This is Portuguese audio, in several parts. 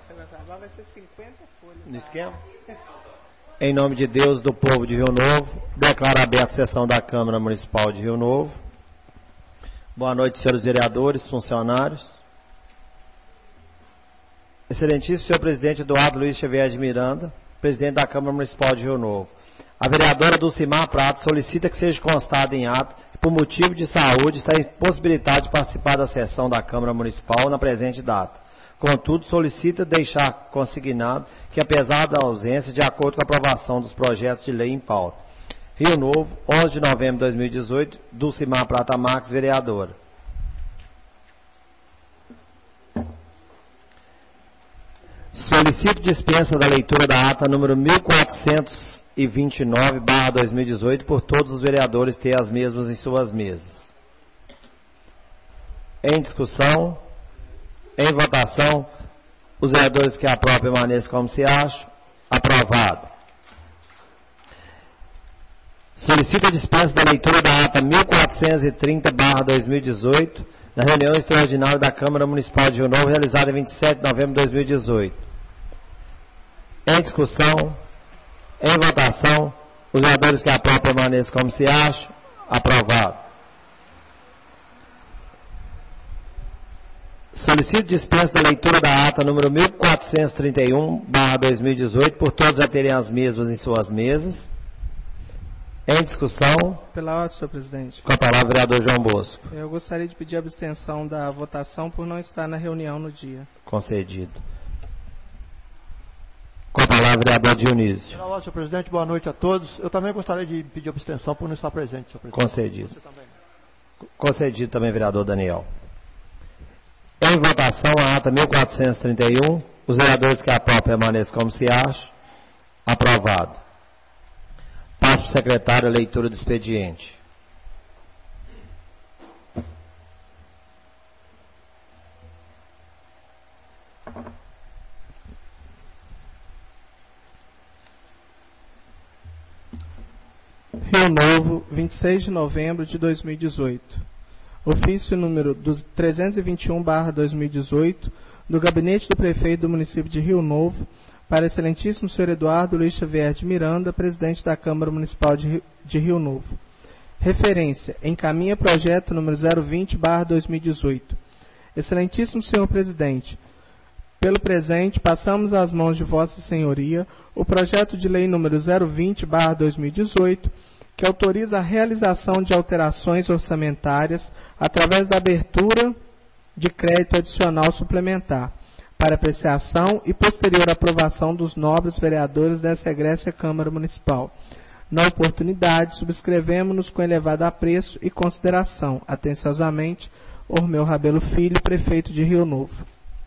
Agora vai ser 50 folhas. No esquema? Em nome de Deus, do povo de Rio Novo, declaro aberta a sessão da Câmara Municipal de Rio Novo. Boa noite, senhores vereadores, funcionários. Excelentíssimo senhor presidente Eduardo Luiz Xavier de Miranda, presidente da Câmara Municipal de Rio Novo. A vereadora Dulcimar Prato solicita que seja constado em ato que, por motivo de saúde, está impossibilitada de participar da sessão da Câmara Municipal na presente data. Contudo, solicita deixar consignado que, apesar da ausência, de acordo com a aprovação dos projetos de lei em pauta. Rio Novo, 11 de novembro de 2018, Dulcimar Prata Marques, vereadora. Solicito dispensa da leitura da ata número 1429/2018 por todos os vereadores ter as mesmas em suas mesas. Em discussão. Em votação, os vereadores que aprovam permaneçam como se acham. Aprovado. Solicito a dispensa da leitura da ata 1430/2018, da reunião extraordinária da Câmara Municipal de Rio Novo, realizada em 27 de novembro de 2018. Em discussão, em votação, os vereadores que aprovam permaneçam como se acham. Aprovado. Solicito dispensa da leitura da ata número 1431/2018 por todos a terem as mesmas em suas mesas. Em discussão. Pela ordem, senhor presidente. Com a palavra, o vereador João Bosco. Eu gostaria de pedir abstenção da votação por não estar na reunião no dia. Concedido. Com a palavra, o vereador Dionísio. Pela ordem, senhor presidente, boa noite a todos. Eu também gostaria de pedir abstenção por não estar presente, senhor presidente. Concedido. Você também. Concedido também, vereador Daniel. Em votação, a ata 1431, os vereadores que aprovam permaneçam como se acham. Aprovado. Passo para o secretário a leitura do expediente. Rio Novo, 26 de novembro de 2018. Ofício número 321/2018, do Gabinete do Prefeito do município de Rio Novo, para excelentíssimo senhor Eduardo Luiz Xavier de Miranda, presidente da Câmara Municipal de Rio Novo. Referência: encaminha projeto número 020/2018. Excelentíssimo senhor presidente, pelo presente, passamos às mãos de Vossa Senhoria o projeto de lei número 020/2018, que autoriza a realização de alterações orçamentárias através da abertura de crédito adicional suplementar, para apreciação e posterior aprovação dos nobres vereadores dessa egressa Câmara Municipal. Na oportunidade, subscrevemos-nos com elevado apreço e consideração. Atenciosamente, Ormeu Rabelo Filho, prefeito de Rio Novo.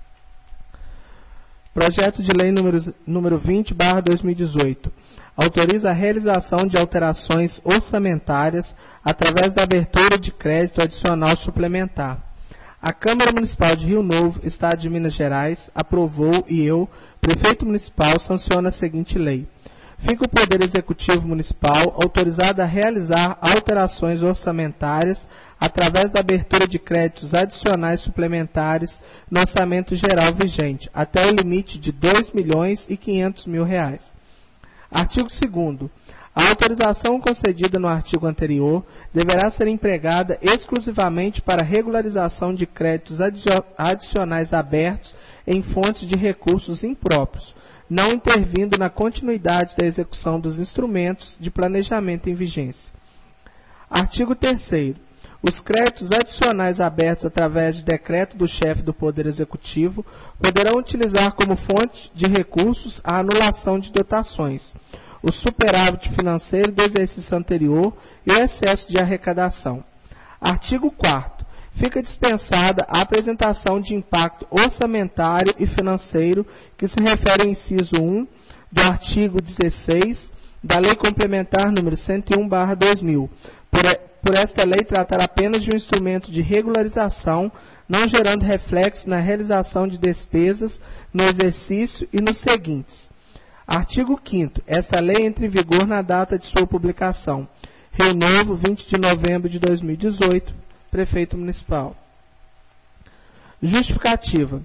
Projeto de lei número 20/2018. Autoriza a realização de alterações orçamentárias através da abertura de crédito adicional suplementar. A Câmara Municipal de Rio Novo, Estado de Minas Gerais, aprovou e eu, prefeito municipal, sanciono a seguinte lei. Fica o Poder Executivo Municipal autorizado a realizar alterações orçamentárias através da abertura de créditos adicionais suplementares no orçamento geral vigente, até o limite de R$ 2.500.000. Artigo 2º. A autorização concedida no artigo anterior deverá ser empregada exclusivamente para regularização de créditos adicionais abertos em fontes de recursos impróprios, não intervindo na continuidade da execução dos instrumentos de planejamento em vigência. Artigo 3º. Os créditos adicionais abertos através de decreto do chefe do Poder Executivo poderão utilizar como fonte de recursos a anulação de dotações, o superávit financeiro do exercício anterior e o excesso de arrecadação. Artigo 4º. Fica dispensada a apresentação de impacto orçamentário e financeiro que se refere ao inciso 1 do artigo 16 da Lei Complementar número 101/2000. Por esta lei tratar apenas de um instrumento de regularização, não gerando reflexo na realização de despesas no exercício e nos seguintes. Artigo 5º. Esta lei entra em vigor na data de sua publicação. Rio Novo, 20 de novembro de 2018. Prefeito Municipal. Justificativa.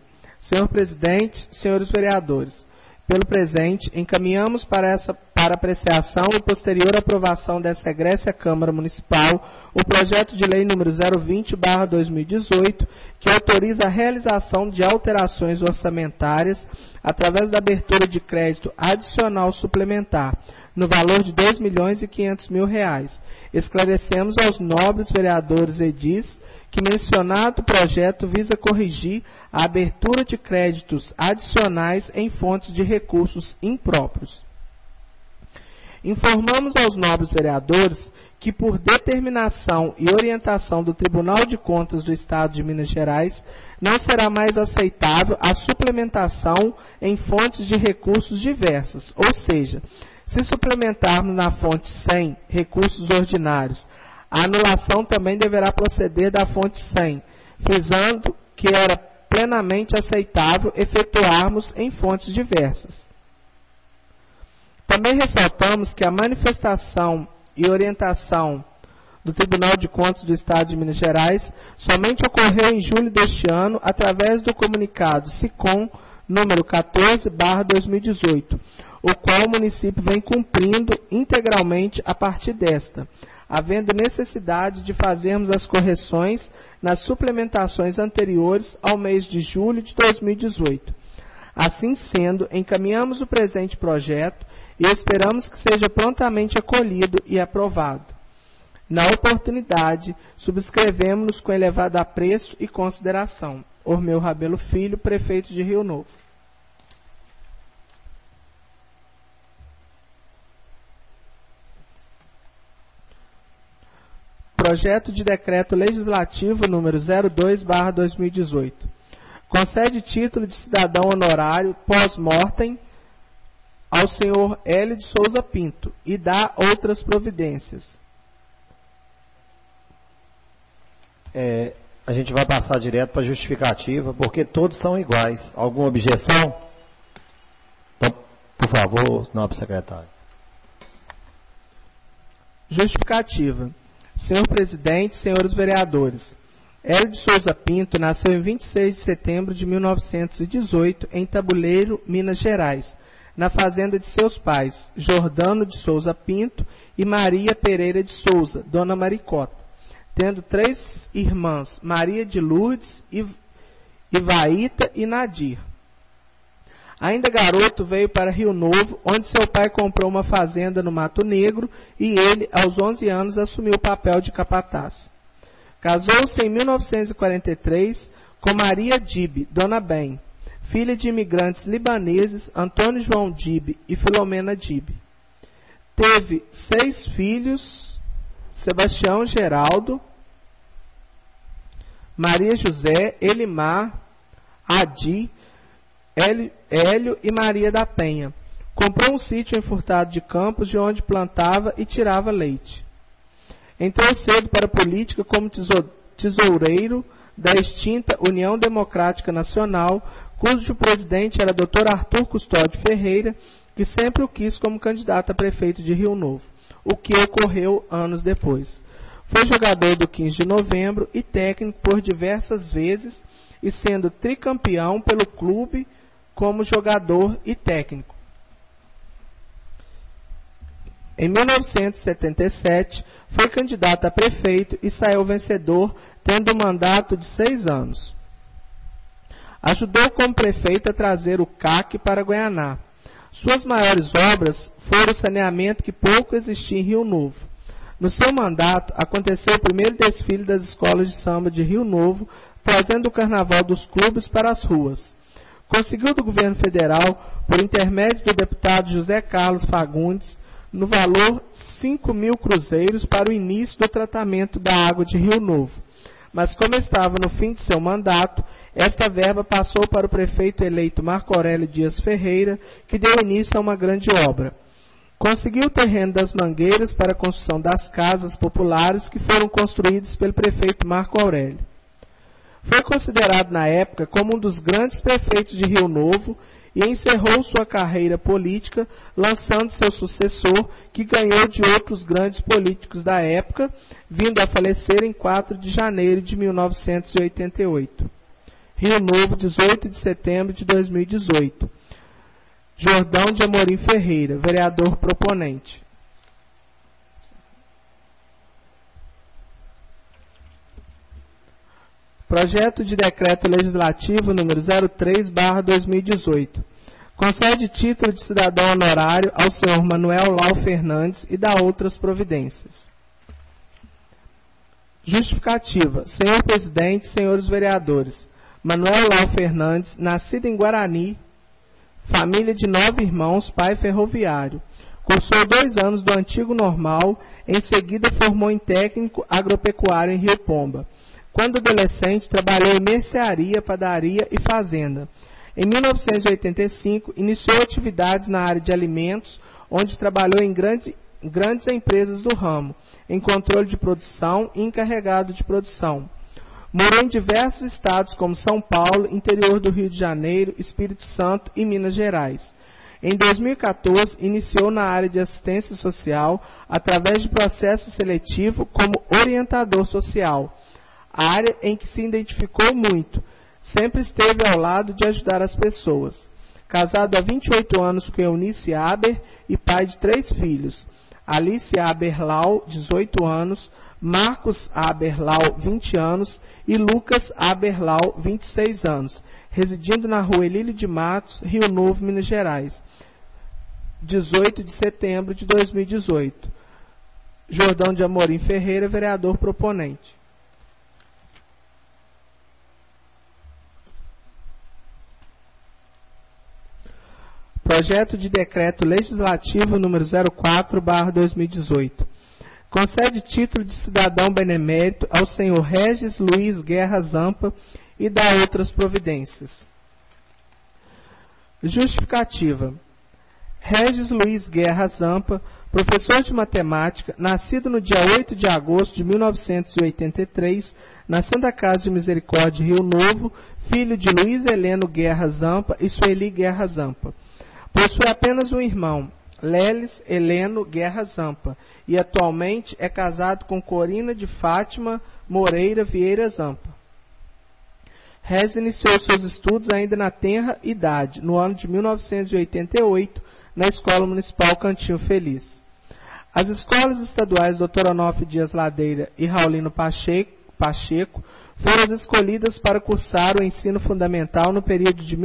Senhor presidente, senhores vereadores, pelo presente, encaminhamos para apreciação e posterior aprovação dessa egressa Câmara Municipal o projeto de lei número 020/2018, que autoriza a realização de alterações orçamentárias através da abertura de crédito adicional suplementar, no valor de R$ 2.500.000. Esclarecemos aos nobres vereadores edis que mencionado projeto visa corrigir a abertura de créditos adicionais em fontes de recursos impróprios. Informamos aos nobres vereadores que, por determinação e orientação do Tribunal de Contas do Estado de Minas Gerais, não será mais aceitável a suplementação em fontes de recursos diversas, ou seja, se suplementarmos na fonte 100 recursos ordinários, a anulação também deverá proceder da fonte 100, frisando que era plenamente aceitável efetuarmos em fontes diversas. Também ressaltamos que a manifestação e orientação do Tribunal de Contas do Estado de Minas Gerais somente ocorreu em julho deste ano através do comunicado SICOM número 14/2018, o qual o município vem cumprindo integralmente a partir desta, havendo necessidade de fazermos as correções nas suplementações anteriores ao mês de julho de 2018. Assim sendo, encaminhamos o presente projeto e esperamos que seja prontamente acolhido e aprovado. Na oportunidade, subscrevemos-nos com elevado apreço e consideração. Ormeu Rabelo Filho, prefeito de Rio Novo. Projeto de Decreto Legislativo número 02/2018. Concede título de cidadão honorário pós-mortem ao senhor Hélio de Souza Pinto e dá outras providências. A gente vai passar direto para a justificativa, porque todos são iguais. Alguma objeção? Então, por favor, nobre secretário. Justificativa. Senhor presidente, senhores vereadores, Hélio de Souza Pinto nasceu em 26 de setembro de 1918 em Tabuleiro, Minas Gerais, na fazenda de seus pais, Jordano de Souza Pinto e Maria Pereira de Souza, Dona Maricota, tendo 3 irmãs, Maria de Lourdes, Ivaíta e Nadir. Ainda garoto, veio para Rio Novo, onde seu pai comprou uma fazenda no Mato Negro e ele, aos 11 anos, assumiu o papel de capataz. Casou-se em 1943 com Maria Dibe, Dona Bem, filha de imigrantes libaneses Antônio João Dibe e Filomena Dibe. Teve 6 filhos, Sebastião Geraldo, Maria José, Elimar, Adi, Hélio e Maria da Penha. Comprou um sítio em Furtado de Campos, de onde plantava e tirava leite. Entrou cedo para a política como tesoureiro da extinta União Democrática Nacional, cujo presidente era Dr. Arthur Custódio Ferreira, que sempre o quis como candidato a prefeito de Rio Novo, o que ocorreu anos depois. Foi jogador do 15 de novembro e técnico por diversas vezes, e sendo tricampeão pelo clube como jogador e técnico. Em 1977, foi candidato a prefeito e saiu vencedor, tendo um mandato de 6 anos. Ajudou como prefeito a trazer o CAC para Goianá. Suas maiores obras foram o saneamento que pouco existia em Rio Novo. No seu mandato, aconteceu o primeiro desfile das escolas de samba de Rio Novo, trazendo o carnaval dos clubes para as ruas. Conseguiu do governo federal, por intermédio do deputado José Carlos Fagundes, no valor 5.000 cruzeiros para o início do tratamento da água de Rio Novo. Mas como estava no fim de seu mandato, esta verba passou para o prefeito eleito Marco Aurélio Dias Ferreira, que deu início a uma grande obra. Conseguiu o terreno das Mangueiras para a construção das casas populares que foram construídas pelo prefeito Marco Aurélio. Foi considerado na época como um dos grandes prefeitos de Rio Novo e encerrou sua carreira política lançando seu sucessor, que ganhou de outros grandes políticos da época, vindo a falecer em 4 de janeiro de 1988. Rio Novo, 18 de setembro de 2018. Jordão de Amorim Ferreira, vereador proponente. Projeto de Decreto Legislativo número 03/2018. Concede título de cidadão honorário ao senhor Manuel Lau Fernandes e dá outras providências. Justificativa. Senhor Presidente, senhores vereadores, Manuel Lau Fernandes, nascido em Guarani, família de 9 irmãos, pai ferroviário. Cursou 2 anos do antigo normal, em seguida formou em técnico agropecuário em Rio Pomba. Quando adolescente, trabalhou em mercearia, padaria e fazenda. Em 1985, iniciou atividades na área de alimentos, onde trabalhou em grandes empresas do ramo, em controle de produção e encarregado de produção. Morou em diversos estados como São Paulo, interior do Rio de Janeiro, Espírito Santo e Minas Gerais. Em 2014, iniciou na área de assistência social, através de processo seletivo como orientador social, área em que se identificou muito. Sempre esteve ao lado de ajudar as pessoas. Casado há 28 anos com Eunice Aber e pai de 3 filhos. Alice Aber Lau, 18 anos, Marcos Aber Lau, 20 anos e Lucas Aber Lau, 26 anos, residindo na rua Elílio de Matos, Rio Novo, Minas Gerais. 18 de setembro de 2018. Jordão de Amorim Ferreira, vereador proponente. Projeto de Decreto Legislativo número 04/2018. Concede título de cidadão benemérito ao senhor Regis Luiz Guerra Zampa e dá outras providências. Justificativa. Regis Luiz Guerra Zampa, professor de matemática, nascido no dia 8 de agosto de 1983, na Santa Casa de Misericórdia, Rio Novo, filho de Luiz Heleno Guerra Zampa e Sueli Guerra Zampa. Possui apenas um irmão, Lelis Heleno Guerra Zampa, e atualmente é casado com Corina de Fátima Moreira Vieira Zampa. Regis iniciou seus estudos ainda na tenra idade, no ano de 1988, na Escola Municipal Cantinho Feliz. As escolas estaduais Dr. Onofre Dias Ladeira e Raulino Pacheco foram as escolhidas para cursar o ensino fundamental no período de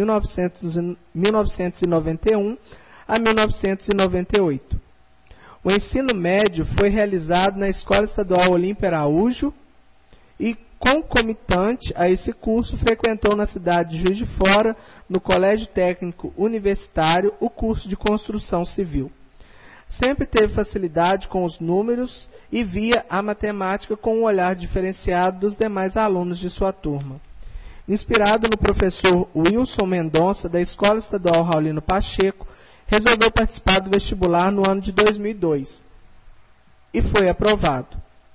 1991 a 1998. O ensino médio foi realizado na Escola Estadual Olímpio Araújo e, concomitante a esse curso, frequentou na cidade de Juiz de Fora, no Colégio Técnico Universitário, o curso de Construção Civil. Sempre teve facilidade com os números e via a matemática com um olhar diferenciado dos demais alunos de sua turma. Inspirado no professor Wilson Mendonça, da Escola Estadual Raulino Pacheco, resolveu participar do vestibular no ano de 2002 e foi aprovado.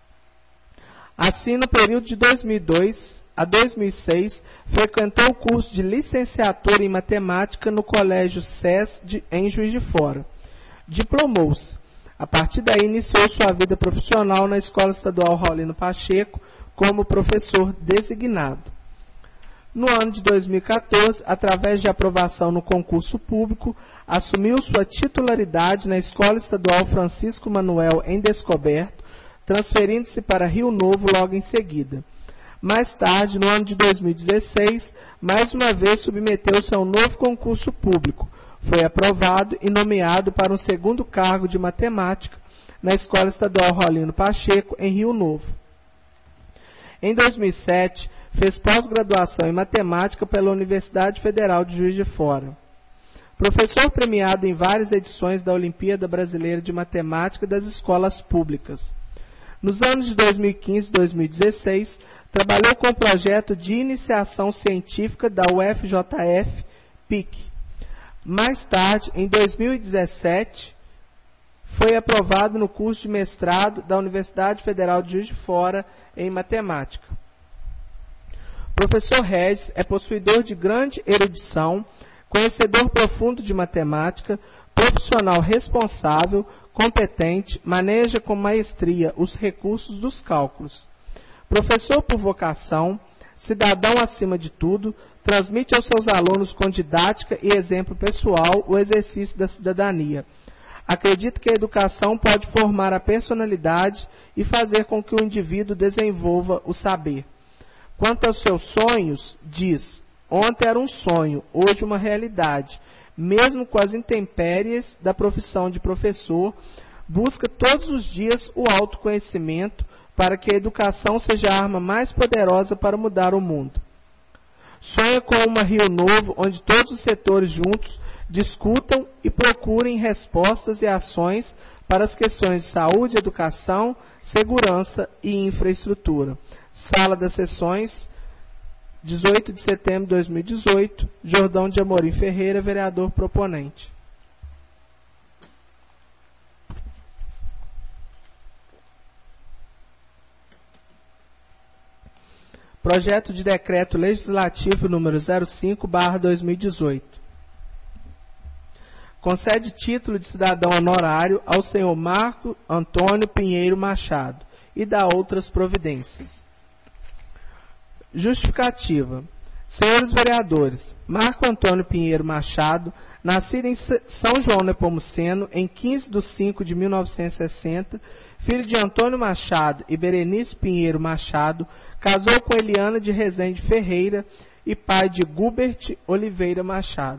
Assim, no período de 2002 a 2006, frequentou o curso de licenciatura em matemática no Colégio SES em Juiz de Fora. Diplomou-se. A partir daí, iniciou sua vida profissional na Escola Estadual Raulino Pacheco como professor designado. No ano de 2014, através de aprovação no concurso público, assumiu sua titularidade na Escola Estadual Francisco Manuel em Descoberto, transferindo-se para Rio Novo logo em seguida. Mais tarde, no ano de 2016, mais uma vez submeteu-se a um novo concurso público. Foi aprovado e nomeado para um segundo cargo de matemática na Escola Estadual Raulino Pacheco, em Rio Novo. Em 2007, fez pós-graduação em matemática pela Universidade Federal de Juiz de Fora. Professor premiado em várias edições da Olimpíada Brasileira de Matemática das Escolas Públicas. Nos anos de 2015 e 2016, trabalhou com o projeto de iniciação científica da UFJF, PIC. Mais tarde, em 2017, foi aprovado no curso de mestrado da Universidade Federal de Juiz de Fora em Matemática. Professor Regis é possuidor de grande erudição, conhecedor profundo de matemática, profissional responsável, competente, maneja com maestria os recursos dos cálculos. Professor por vocação, cidadão acima de tudo, transmite aos seus alunos com didática e exemplo pessoal o exercício da cidadania. Acredita que a educação pode formar a personalidade e fazer com que o indivíduo desenvolva o saber. Quanto aos seus sonhos, diz, ontem era um sonho, hoje uma realidade. Mesmo com as intempéries da profissão de professor, busca todos os dias o autoconhecimento para que a educação seja a arma mais poderosa para mudar o mundo. Sonha com uma Rio Novo, onde todos os setores juntos discutam e procurem respostas e ações para as questões de saúde, educação, segurança e infraestrutura. Sala das Sessões, 18 de setembro de 2018, Jordão de Amorim Ferreira, vereador proponente. Projeto de Decreto Legislativo número 05/2018. Concede título de cidadão honorário ao senhor Marco Antônio Pinheiro Machado e dá outras providências. Justificativa. Senhores vereadores, Marco Antônio Pinheiro Machado, nascido em São João Nepomuceno, em 15 de 5 de 1960, filho de Antônio Machado e Berenice Pinheiro Machado, casou com Eliana de Rezende Ferreira e pai de Gubert Oliveira Machado.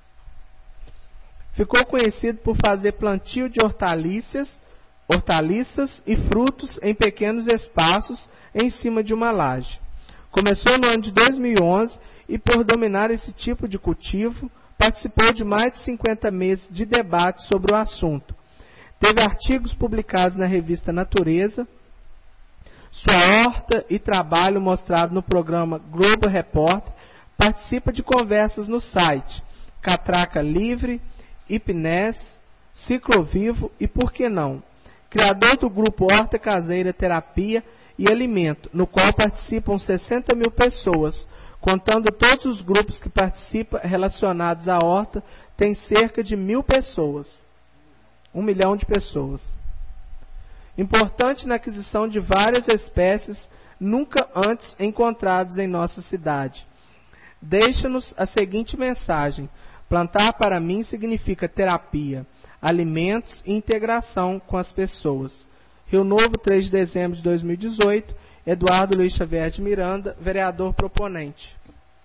Ficou conhecido por fazer plantio de hortaliças e frutos em pequenos espaços em cima de uma laje. Começou no ano de 2011 e, por dominar esse tipo de cultivo, participou de mais de 50 meses de debate sobre o assunto. Teve artigos publicados na revista Natureza, sua horta e trabalho mostrado no programa Globo Repórter, participa de conversas no site Catraca Livre, Ipnés, Ciclovivo e Por que Não? Criador do grupo Horta Caseira Terapia e Alimento, no qual participam 60 mil pessoas, contando todos os grupos que participam relacionados à horta, tem cerca de 1.000 pessoas. 1 milhão de pessoas. Importante na aquisição de várias espécies nunca antes encontradas em nossa cidade. Deixa-nos a seguinte mensagem: plantar para mim significa terapia, alimentos e integração com as pessoas. Rio Novo, 3 de dezembro de 2018, Eduardo Luiz Xavier de Miranda, vereador proponente.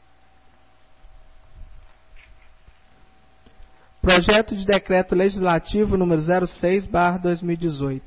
Projeto de Decreto Legislativo número 06/2018.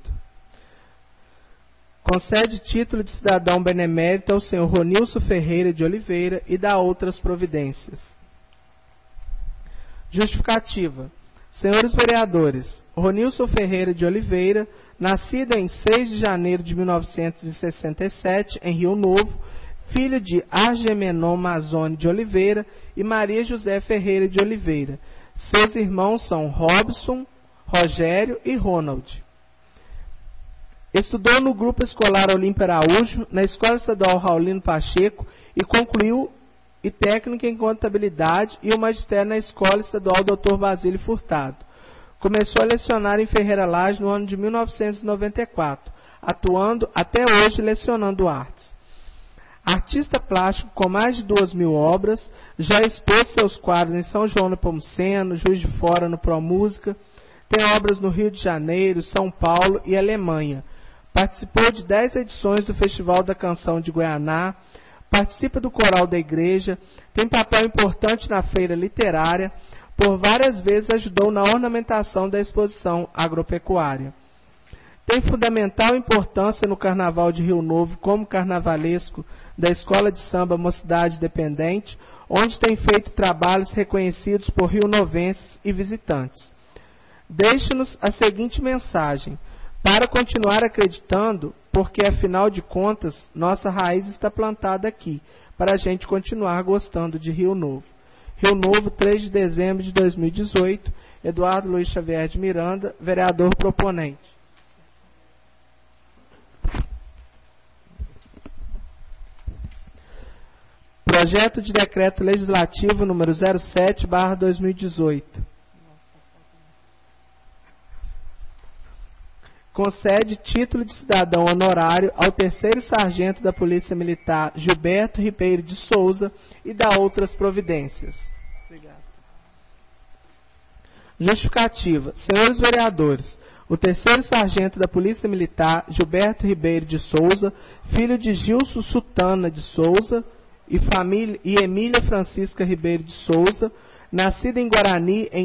Concede título de cidadão benemérito ao senhor Ronilson Ferreira de Oliveira e dá outras providências. Justificativa. Senhores vereadores, Ronilson Ferreira de Oliveira, nascido em 6 de janeiro de 1967, em Rio Novo, filho de Argemenon Mazzoni de Oliveira e Maria José Ferreira de Oliveira. Seus irmãos são Robson, Rogério e Ronald. Estudou no Grupo Escolar Olímpio Araújo, na Escola Estadual Raulino Pacheco e concluiu e técnica em contabilidade e o magistério na Escola Estadual Dr. Basílio Furtado. Começou a lecionar em Ferreira Lage no ano de 1994, atuando até hoje lecionando artes. Artista plástico com mais de 2.000 obras, já expôs seus quadros em São João Nepomuceno, Juiz de Fora, no ProMúsica, tem obras no Rio de Janeiro, São Paulo e Alemanha. Participou de 10 edições do Festival da Canção de Goianá, participa do Coral da Igreja, tem papel importante na feira literária, por várias vezes ajudou na ornamentação da exposição agropecuária. Tem fundamental importância no Carnaval de Rio Novo como carnavalesco da Escola de Samba Mocidade Dependente, onde tem feito trabalhos reconhecidos por rionovenses e visitantes. Deixe-nos a seguinte mensagem: para continuar acreditando, porque afinal de contas, nossa raiz está plantada aqui, para a gente continuar gostando de Rio Novo. Rio Novo, 3 de dezembro de 2018, Eduardo Luiz Xavier de Miranda, vereador proponente. Projeto de Decreto Legislativo número 07/2018. concede título de cidadão honorário ao terceiro sargento da Polícia Militar Gilberto Ribeiro de Souza e dá outras providências. Obrigado. Justificativa. Senhores vereadores, o terceiro sargento da Polícia Militar Gilberto Ribeiro de Souza, filho de Gilson Sutana de Souza e Emília Francisca Ribeiro de Souza, nascida em Guarani em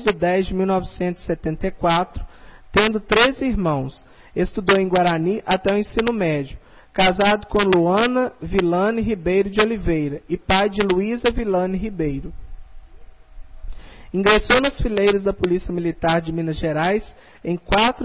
10/10/1974, tendo 13 irmãos. Estudou em Guarani até o ensino médio. Casado com Luana Vilane Ribeiro de Oliveira e pai de Luísa Vilane Ribeiro. Ingressou nas fileiras da Polícia Militar de Minas Gerais em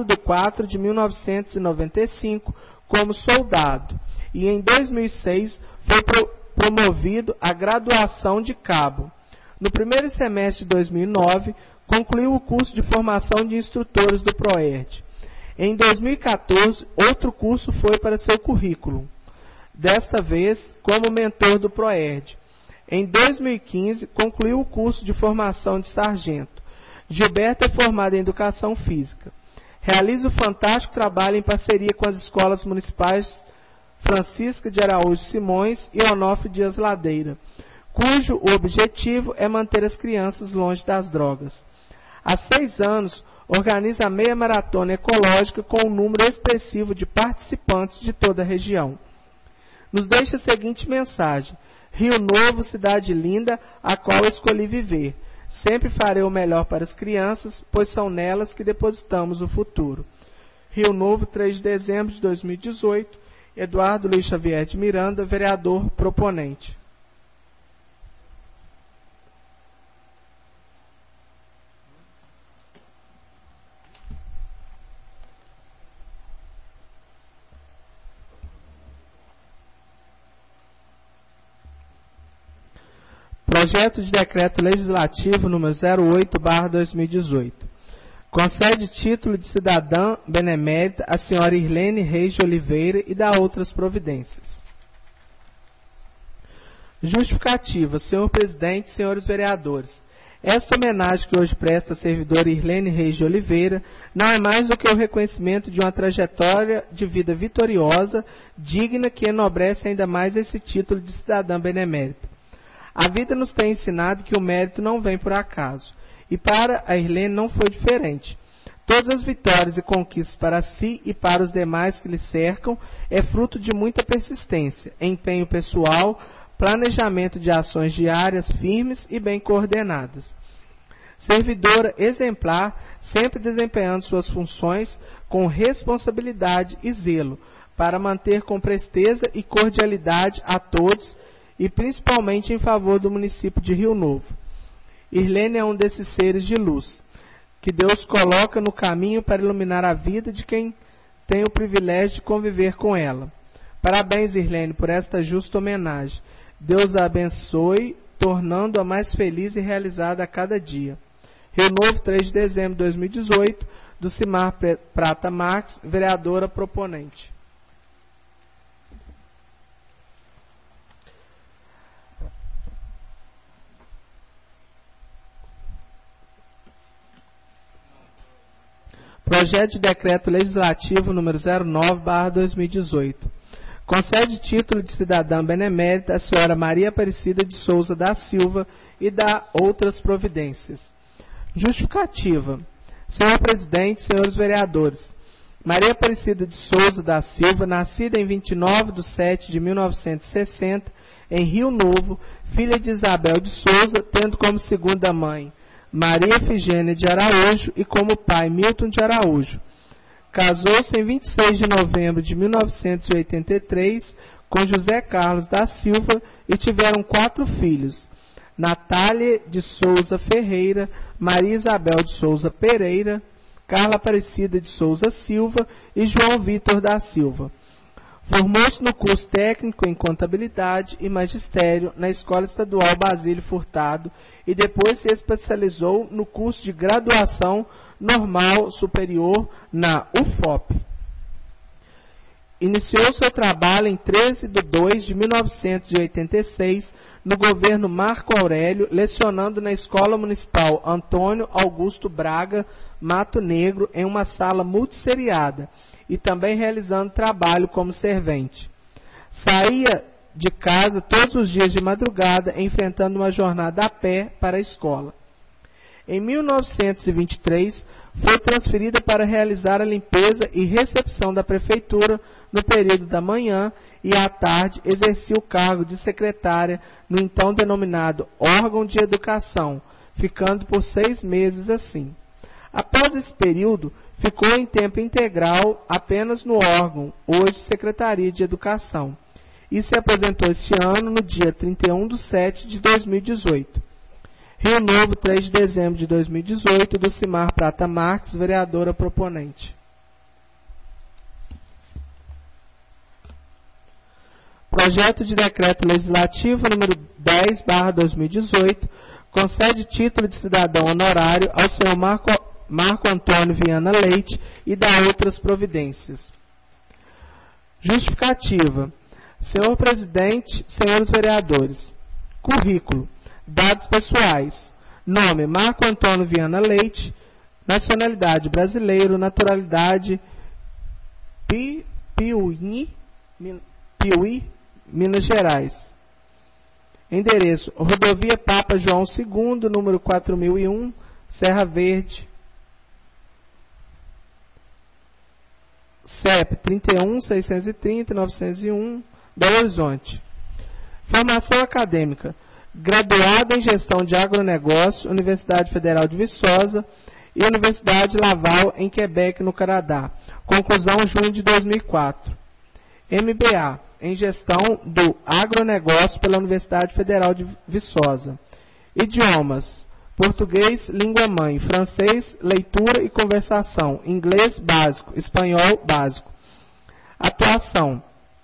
4/4/1995 como soldado e em 2006 foi promovido à graduação de cabo. No primeiro semestre de 2009, concluiu o curso de formação de instrutores do PROERD. Em 2014, outro curso foi para seu currículo, desta vez como mentor do PROERD. Em 2015, concluiu o curso de formação de sargento. Gilberto é formado em Educação Física. Realiza o fantástico trabalho em parceria com as escolas municipais Francisca de Araújo Simões e Onofre Dias Ladeira, cujo objetivo é manter as crianças longe das drogas. Há 6 anos, organiza a meia maratona ecológica com um número expressivo de participantes de toda a região. Nos deixa a seguinte mensagem: Rio Novo, cidade linda, a qual escolhi viver. Sempre farei o melhor para as crianças, pois são nelas que depositamos o futuro. Rio Novo, 3 de dezembro de 2018, Eduardo Luiz Xavier de Miranda, vereador proponente. Projeto de Decreto Legislativo número 08/2018. Concede título de cidadã benemérita à senhora Irlene Reis de Oliveira e dá outras providências. Justificativa. Senhor presidente, senhores vereadores, esta homenagem que hoje presta a servidora Irlene Reis de Oliveira não é mais do que o reconhecimento de uma trajetória de vida vitoriosa, digna, que enobrece ainda mais esse título de cidadã benemérita. A vida nos tem ensinado que o mérito não vem por acaso. E para a Irlene não foi diferente. Todas as vitórias e conquistas para si e para os demais que lhe cercam é fruto de muita persistência, empenho pessoal, planejamento de ações diárias firmes e bem coordenadas. Servidora exemplar, sempre desempenhando suas funções com responsabilidade e zelo, para manter com presteza e cordialidade a todos, e principalmente em favor do município de Rio Novo. Irlene é um desses seres de luz, que Deus coloca no caminho para iluminar a vida de quem tem o privilégio de conviver com ela. Parabéns, Irlene, por esta justa homenagem. Deus a abençoe, tornando-a mais feliz e realizada a cada dia. Rio Novo, 3 de dezembro de 2018, do Cimar Prata Marques, vereadora proponente. Projeto de Decreto Legislativo número 09/2018. Concede título de cidadã benemérita à senhora Maria Aparecida de Souza da Silva e dá outras providências. Justificativa. Senhor presidente, senhores vereadores, Maria Aparecida de Souza da Silva, nascida em 29/7/1960, em Rio Novo, filha de Isabel de Souza, tendo como segunda mãe Maria Efigênia de Araújo e como pai Milton de Araújo. Casou-se em 26 de novembro de 1983 com José Carlos da Silva e tiveram 4 filhos: Natália de Souza Ferreira, Maria Isabel de Souza Pereira, Carla Aparecida de Souza Silva e João Vitor da Silva. Formou-se no curso técnico em Contabilidade e Magistério na Escola Estadual Basílio Furtado e depois se especializou no curso de Graduação Normal Superior na UFOP. Iniciou seu trabalho em 13 de 2 de 1986 no governo Marco Aurélio, lecionando na Escola Municipal Antônio Augusto Braga, Mato Negro, em uma sala multisseriada, e também realizando trabalho como servente. Saía de casa todos os dias de madrugada, enfrentando uma jornada a pé para a escola. Em 1923, foi transferida para realizar a limpeza e recepção da prefeitura no período da manhã e à tarde exercia o cargo de secretária no então denominado órgão de educação, ficando por 6 meses assim. Após esse período, ficou em tempo integral apenas no órgão, hoje Secretaria de Educação, e se aposentou este ano no dia 31/7/2018. Rio Novo, 3 de dezembro de 2018, Dulcimar Prata Marques, vereadora proponente. Projeto de Decreto Legislativo número 10/2018 concede título de cidadão honorário ao senhor Marco Antônio Viana Leite e dá outras providências. Justificativa. Senhor Presidente, senhores vereadores. Currículo. Dados pessoais. Nome, Marco Antônio Viana Leite. Nacionalidade, brasileiro. Naturalidade, Piuí, Minas Gerais. Endereço, Rodovia Papa João II, número 4001, Serra Verde. CEP 31 630 901, Belo Horizonte. Formação acadêmica. Graduado em Gestão de Agronegócio, Universidade Federal de Viçosa e Universidade Laval, em Quebec, no Canadá. Conclusão, junho de 2004. MBA, em Gestão do Agronegócio pela Universidade Federal de Viçosa. Idiomas, português, língua mãe, francês, leitura e conversação, inglês básico, espanhol básico. Atuação,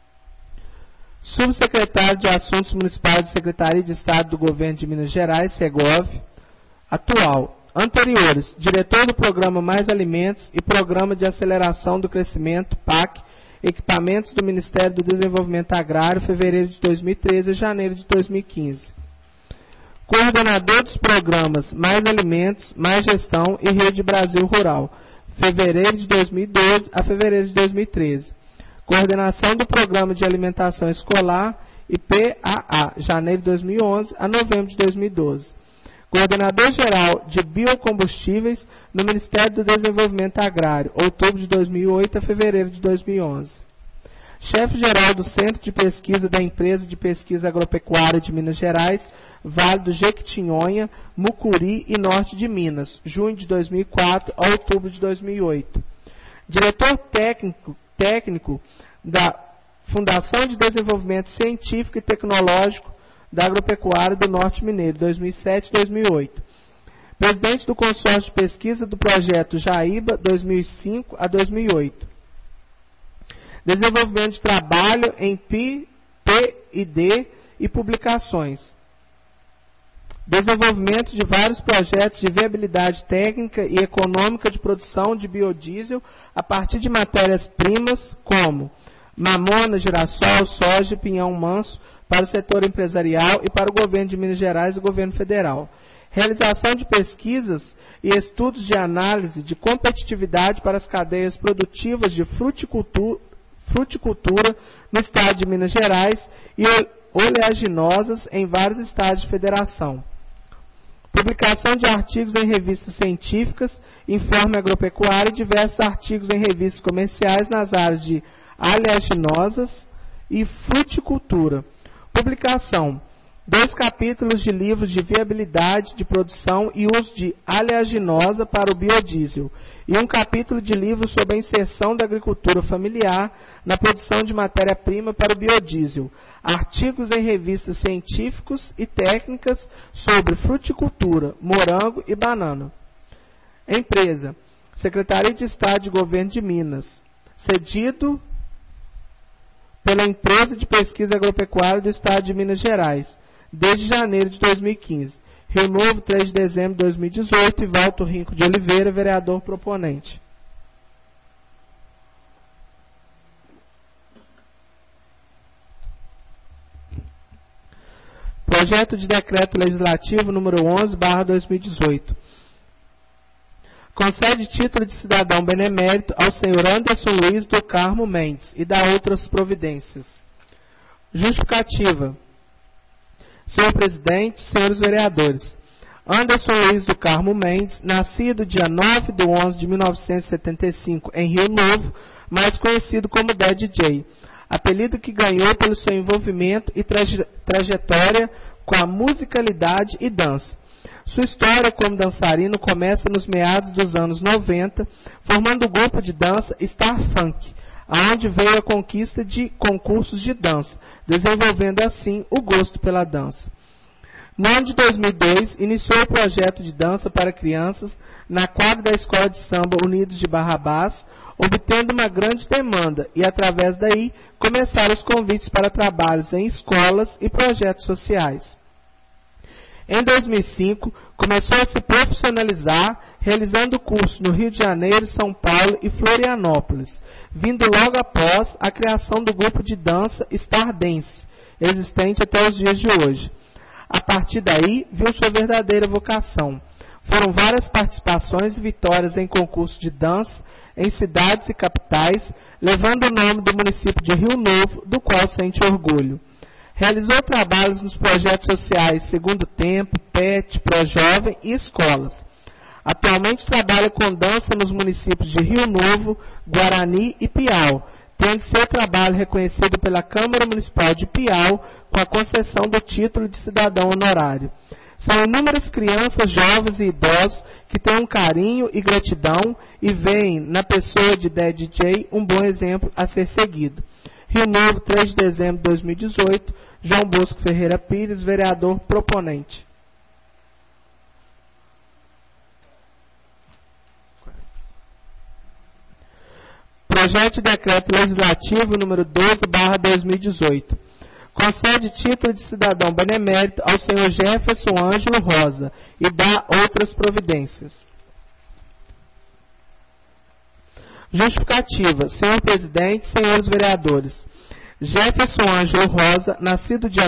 subsecretário de Assuntos Municipais da Secretaria de Estado do Governo de Minas Gerais, Segov. Atual. Anteriores, diretor do Programa Mais Alimentos e Programa de Aceleração do Crescimento, PAC, Equipamentos do Ministério do Desenvolvimento Agrário, fevereiro de 2013 a janeiro de 2015. Coordenador dos programas Mais Alimentos, Mais Gestão e Rede Brasil Rural, fevereiro de 2012 a fevereiro de 2013. Coordenação do Programa de Alimentação Escolar, IPAA, janeiro de 2011 a novembro de 2012. Coordenador-Geral de Biocombustíveis no Ministério do Desenvolvimento Agrário, outubro de 2008 a fevereiro de 2011. Chefe-Geral do Centro de Pesquisa da Empresa de Pesquisa Agropecuária de Minas Gerais, Vale do Jequitinhonha, Mucuri e Norte de Minas, junho de 2004 a outubro de 2008. Diretor técnico da Fundação de Desenvolvimento Científico e Tecnológico da Agropecuária do Norte Mineiro, 2007 e 2008. Presidente do Consórcio de Pesquisa do Projeto Jaíba, 2005 a 2008. Desenvolvimento de trabalho em PID e publicações. Desenvolvimento de vários projetos de viabilidade técnica e econômica de produção de biodiesel a partir de matérias-primas como mamona, girassol, soja e pinhão manso para o setor empresarial e para o governo de Minas Gerais e o governo federal. Realização de pesquisas e estudos de análise de competitividade para as cadeias produtivas de fruticultura no estado de Minas Gerais e oleaginosas em vários estados de federação. Publicação de artigos em revistas científicas, Informe Agropecuário e diversos artigos em revistas comerciais nas áreas de oleaginosas e fruticultura. Publicação. 2 capítulos de livros de viabilidade de produção e uso de oleaginosa para o biodiesel e 1 capítulo de livro sobre a inserção da agricultura familiar na produção de matéria-prima para o biodiesel. Artigos em revistas científicos e técnicas sobre fruticultura, morango e banana. Empresa. Secretaria de Estado de Governo de Minas. Cedido pela Empresa de Pesquisa Agropecuária do Estado de Minas Gerais, desde janeiro de 2015. Rio Novo, 3 de dezembro de 2018, e Valto Rinco de Oliveira, vereador proponente. Projeto de Decreto Legislativo número 11/2018. Concede título de cidadão benemérito ao senhor Anderson Luiz do Carmo Mendes e dá outras providências. Justificativa. Senhor Presidente, senhores vereadores, Anderson Luiz do Carmo Mendes, nascido dia 9/11/1975 em Rio Novo, mais conhecido como DJ, apelido que ganhou pelo seu envolvimento e trajetória com a musicalidade e dança. Sua história como dançarino começa nos meados dos anos 90, formando o grupo de dança Star Funk, aonde veio a conquista de concursos de dança, desenvolvendo assim o gosto pela dança. No ano de 2002, iniciou o projeto de dança para crianças na quadra da Escola de Samba Unidos de Barrabás, obtendo uma grande demanda e, através daí, começaram os convites para trabalhos em escolas e projetos sociais. Em 2005, começou a se profissionalizar, realizando curso no Rio de Janeiro, São Paulo e Florianópolis, vindo logo após a criação do grupo de dança Star Dance, existente até os dias de hoje. A partir daí, viu sua verdadeira vocação. Foram várias participações e vitórias em concursos de dança em cidades e capitais, levando o nome do município de Rio Novo, do qual sente orgulho. Realizou trabalhos nos projetos sociais Segundo Tempo, PET, ProJovem e escolas. Atualmente trabalha com dança nos municípios de Rio Novo, Guarani e Piau, tendo seu trabalho reconhecido pela Câmara Municipal de Piau com a concessão do título de cidadão honorário. São inúmeras crianças, jovens e idosos que têm um carinho e gratidão e veem na pessoa de DJ um bom exemplo a ser seguido. Rio Novo, 3 de dezembro de 2018, João Bosco Ferreira Pires, vereador proponente. Projeto de Decreto Legislativo número 12/2018. Concede título de cidadão benemérito ao senhor Jefferson Ângelo Rosa e dá outras providências. Justificativa. Senhor Presidente, senhores vereadores, Jefferson Ângelo Rosa, nascido dia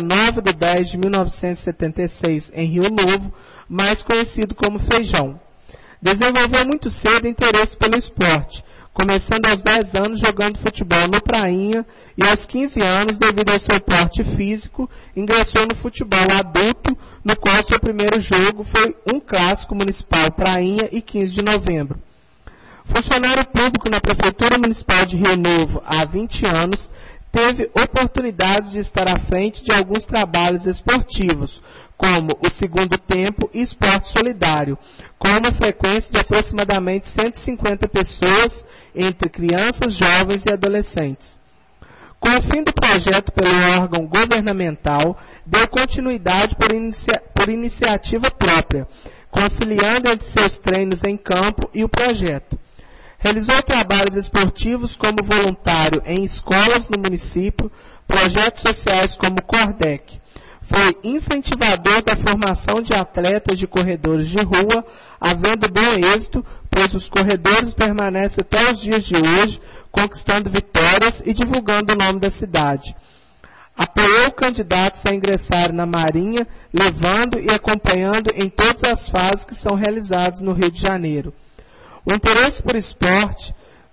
9/10/1976 em Rio Novo, mais conhecido como Feijão. Desenvolveu muito cedo interesse pelo esporte, começando aos 10 anos jogando futebol no Prainha e aos 15 anos, devido ao seu porte físico, ingressou no futebol adulto, no qual seu primeiro jogo foi um clássico municipal Prainha e 15 de novembro. Funcionário público na Prefeitura Municipal de Rio Novo há 20 anos, teve oportunidades de estar à frente de alguns trabalhos esportivos, como o Segundo Tempo e Esporte Solidário, com uma frequência de aproximadamente 150 pessoas, entre crianças, jovens e adolescentes. Com o fim do projeto pelo órgão governamental, deu continuidade por iniciativa própria, conciliando entre seus treinos em campo e o projeto. Realizou trabalhos esportivos como voluntário em escolas no município, projetos sociais como Cordec. Foi incentivador da formação de atletas de corredores de rua, havendo bom êxito, pois os corredores permanecem até os dias de hoje, conquistando vitórias e divulgando o nome da cidade. Apoiou candidatos a ingressar na Marinha, levando e acompanhando em todas as fases que são realizadas no Rio de Janeiro. O interesse por esportes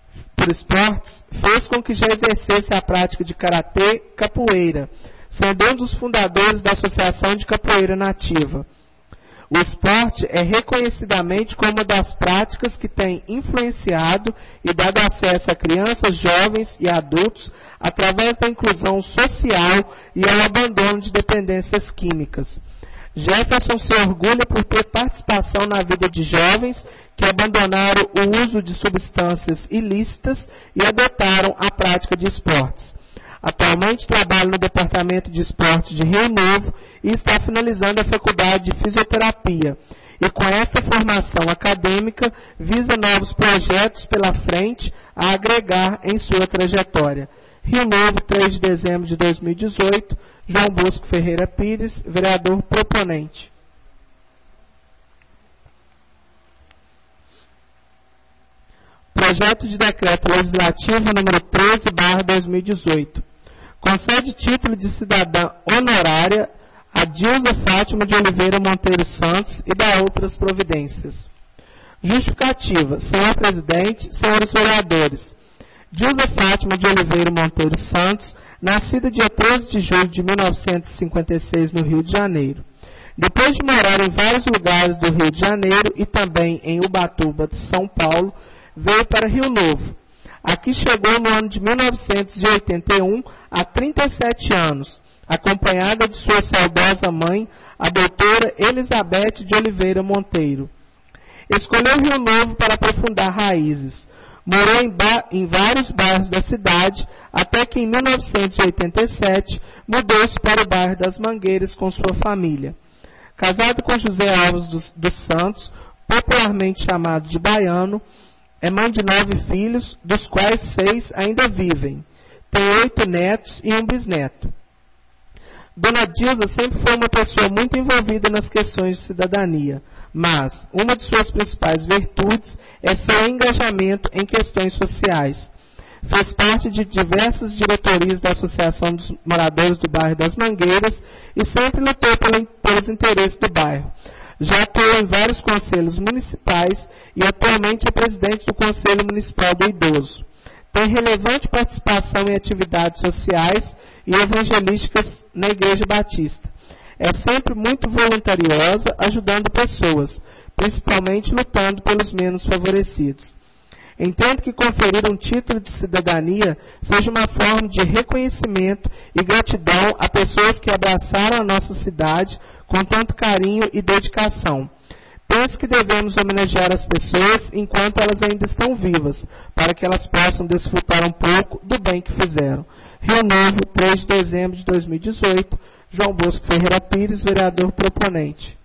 fez com que já exercesse a prática de karatê capoeira, sendo um dos fundadores da Associação de Capoeira Nativa. O esporte é reconhecidamente como uma das práticas que tem influenciado e dado acesso a crianças, jovens e adultos através da inclusão social e ao abandono de dependências químicas. Jefferson se orgulha por ter participação na vida de jovens que abandonaram o uso de substâncias ilícitas e adotaram a prática de esportes. Atualmente trabalha no Departamento de Esportes de Rio Novo e está finalizando a Faculdade de Fisioterapia. E com esta formação acadêmica, visa novos projetos pela frente a agregar em sua trajetória. Rio Novo, 3 de dezembro de 2018, João Bosco Ferreira Pires, vereador proponente. Projeto de Decreto Legislativo número 13/2018. Concede título de cidadã honorária a Dilza Fátima de Oliveira Monteiro Santos e da outras providências. Justificativa. Senhor Presidente, senhores vereadores, Dilza Fátima de Oliveira Monteiro Santos, nascida dia 13 de julho de 1956 no Rio de Janeiro. Depois de morar em vários lugares do Rio de Janeiro e também em Ubatuba, São Paulo, veio para Rio Novo. Aqui chegou no ano de 1981, há 37 anos, acompanhada de sua saudosa mãe, a doutora Elizabeth de Oliveira Monteiro. Escolheu Rio Novo para aprofundar raízes. Morou em vários bairros da cidade, até que em 1987 mudou-se para o bairro das Mangueiras com sua família. Casado com José Alves dos Santos, popularmente chamado de Baiano, é mãe de 9 filhos, dos quais 6 ainda vivem. Tem 8 netos e um bisneto. Dona Dilza sempre foi uma pessoa muito envolvida nas questões de cidadania, mas uma de suas principais virtudes é seu engajamento em questões sociais. Fez parte de diversas diretorias da Associação dos Moradores do Bairro das Mangueiras e sempre lutou pelos interesses do bairro. Já atuou em vários conselhos municipais e atualmente é presidente do Conselho Municipal do Idoso. Tem relevante participação em atividades sociais e evangelísticas na Igreja Batista. É sempre muito voluntariosa, ajudando pessoas, principalmente lutando pelos menos favorecidos. Entendo que conferir um título de cidadania seja uma forma de reconhecimento e gratidão a pessoas que abraçaram a nossa cidade com tanto carinho e dedicação. Penso que devemos homenagear as pessoas enquanto elas ainda estão vivas, para que elas possam desfrutar um pouco do bem que fizeram. Rio Novo, 3 de dezembro de 2018, João Bosco Ferreira Pires, vereador proponente.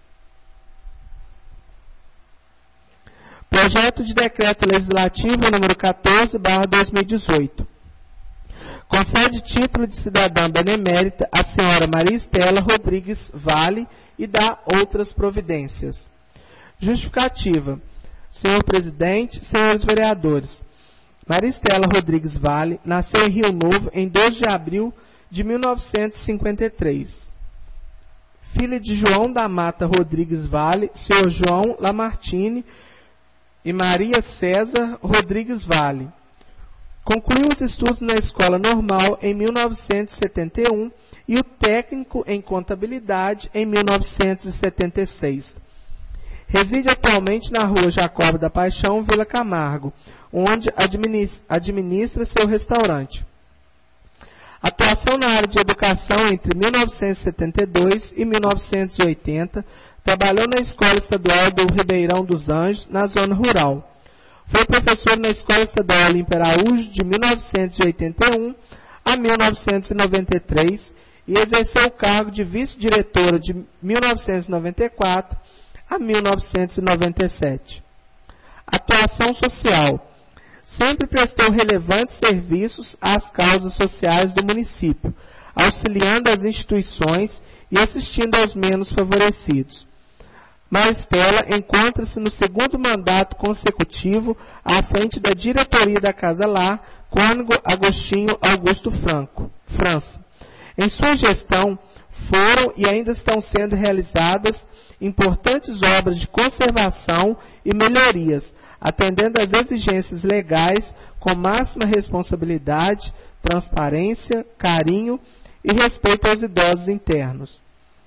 Projeto de Decreto Legislativo número 14/2018. Concede título de cidadã benemérita à senhora Maria Estela Rodrigues Vale e dá outras providências. Justificativa. Senhor Presidente, senhores vereadores, Maria Estela Rodrigues Vale nasceu em Rio Novo em 2 de abril de 1953. Filha de João da Mata Rodrigues Vale, senhor João Lamartine e Maria César Rodrigues Vale. Concluiu os estudos na Escola Normal em 1971 e o técnico em Contabilidade em 1976. Reside atualmente na Rua Jacob da Paixão, Vila Camargo, onde administra seu restaurante. Atuação na área de educação entre 1972 e 1980, trabalhou na Escola Estadual do Ribeirão dos Anjos, na zona rural. Foi professor na Escola Estadual Olímpio Araújo de 1981 a 1993 e exerceu o cargo de vice-diretora de 1994 a 1997. Atuação social. Sempre prestou relevantes serviços às causas sociais do município, auxiliando as instituições e assistindo aos menos favorecidos. Maristela encontra-se no segundo mandato consecutivo à frente da diretoria da Casa Lar, Cônego Agostinho Augusto França. Em sua gestão, foram e ainda estão sendo realizadas importantes obras de conservação e melhorias, atendendo às exigências legais com máxima responsabilidade, transparência, carinho e respeito aos idosos internos.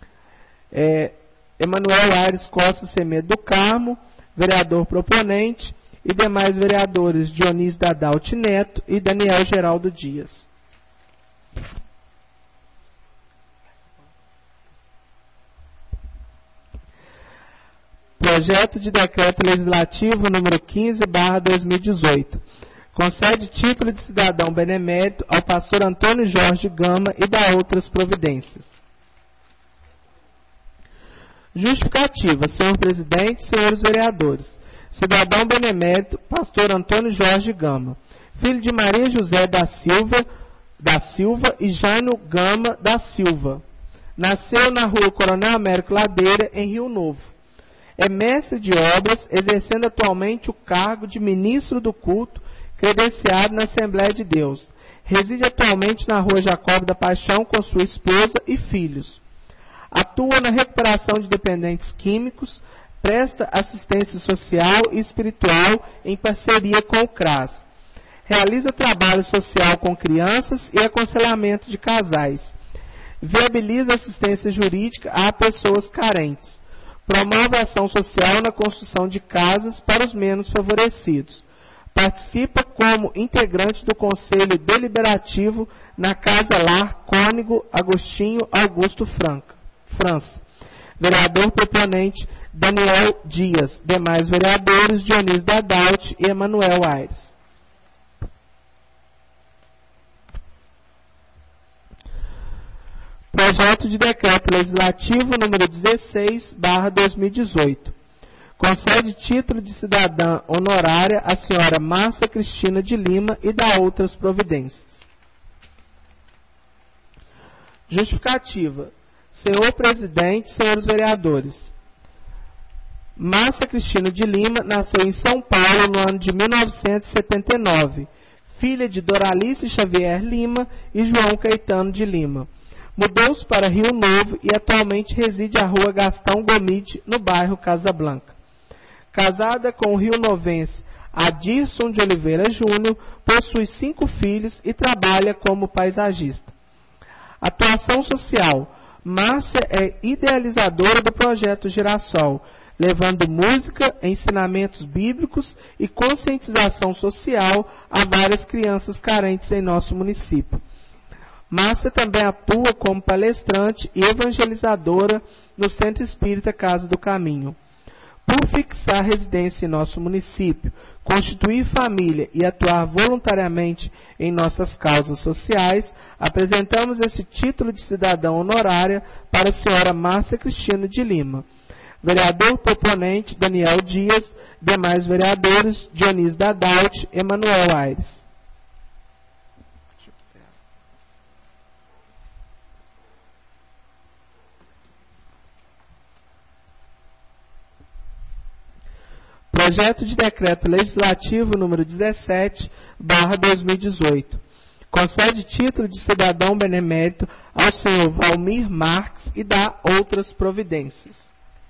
Emanuel Aires Costa Semedo do Carmo, vereador proponente, e demais vereadores Dionísio Dadalti Neto e Daniel Geraldo Dias. Projeto de Decreto Legislativo número 15/2018. Concede título de cidadão benemérito ao pastor Antônio Jorge Gama e dá outras providências. Justificativa. Senhor Presidente, senhores vereadores, cidadão benemérito, pastor Antônio Jorge Gama, filho de Maria José da Silva e Jânio Gama da Silva. Nasceu na Rua Coronel Américo Ladeira, em Rio Novo. É mestre de obras, exercendo atualmente o cargo de ministro do culto, credenciado na Assembleia de Deus. Reside atualmente na Rua Jacob da Paixão com sua esposa e filhos. Atua na recuperação de dependentes químicos, presta assistência social e espiritual em parceria com o CRAS. Realiza trabalho social com crianças e aconselhamento de casais. Viabiliza assistência jurídica a pessoas carentes. Promove ação social na construção de casas para os menos favorecidos. Participa como integrante do Conselho Deliberativo na Casa Lar Cônigo Agostinho Augusto França. Vereador proponente Daniel Dias. Demais vereadores Dionísio Dadalt e Emanuel Aires. Projeto de Decreto Legislativo número 16/2018. Concede título de cidadã honorária à senhora Márcia Cristina de Lima e dá outras providências. Justificativa. Senhor Presidente, senhores vereadores. Márcia Cristina de Lima nasceu em São Paulo no ano de 1979, filha de Doralice Xavier Lima e João Caetano de Lima. Mudou-se para Rio Novo e atualmente reside à rua Gastão Gomide, no bairro Casa Blanca. Casada com o rionovense Adirson de Oliveira Júnior, possui 5 filhos e trabalha como paisagista. Atuação social. Márcia é idealizadora do projeto Girassol, levando música, ensinamentos bíblicos e conscientização social a várias crianças carentes em nosso município. Márcia também atua como palestrante e evangelizadora no Centro Espírita Casa do Caminho. Por fixar residência em nosso município, constituir família e atuar voluntariamente em nossas causas sociais, apresentamos esse título de cidadã honorária para a senhora Márcia Cristina de Lima. Vereador proponente Daniel Dias, demais vereadores Dionísio Dadalt, Emanuel Aires. Projeto de Decreto Legislativo número 17/2018. Concede título de cidadão benemérito ao senhor Valmir Marques e dá outras providências.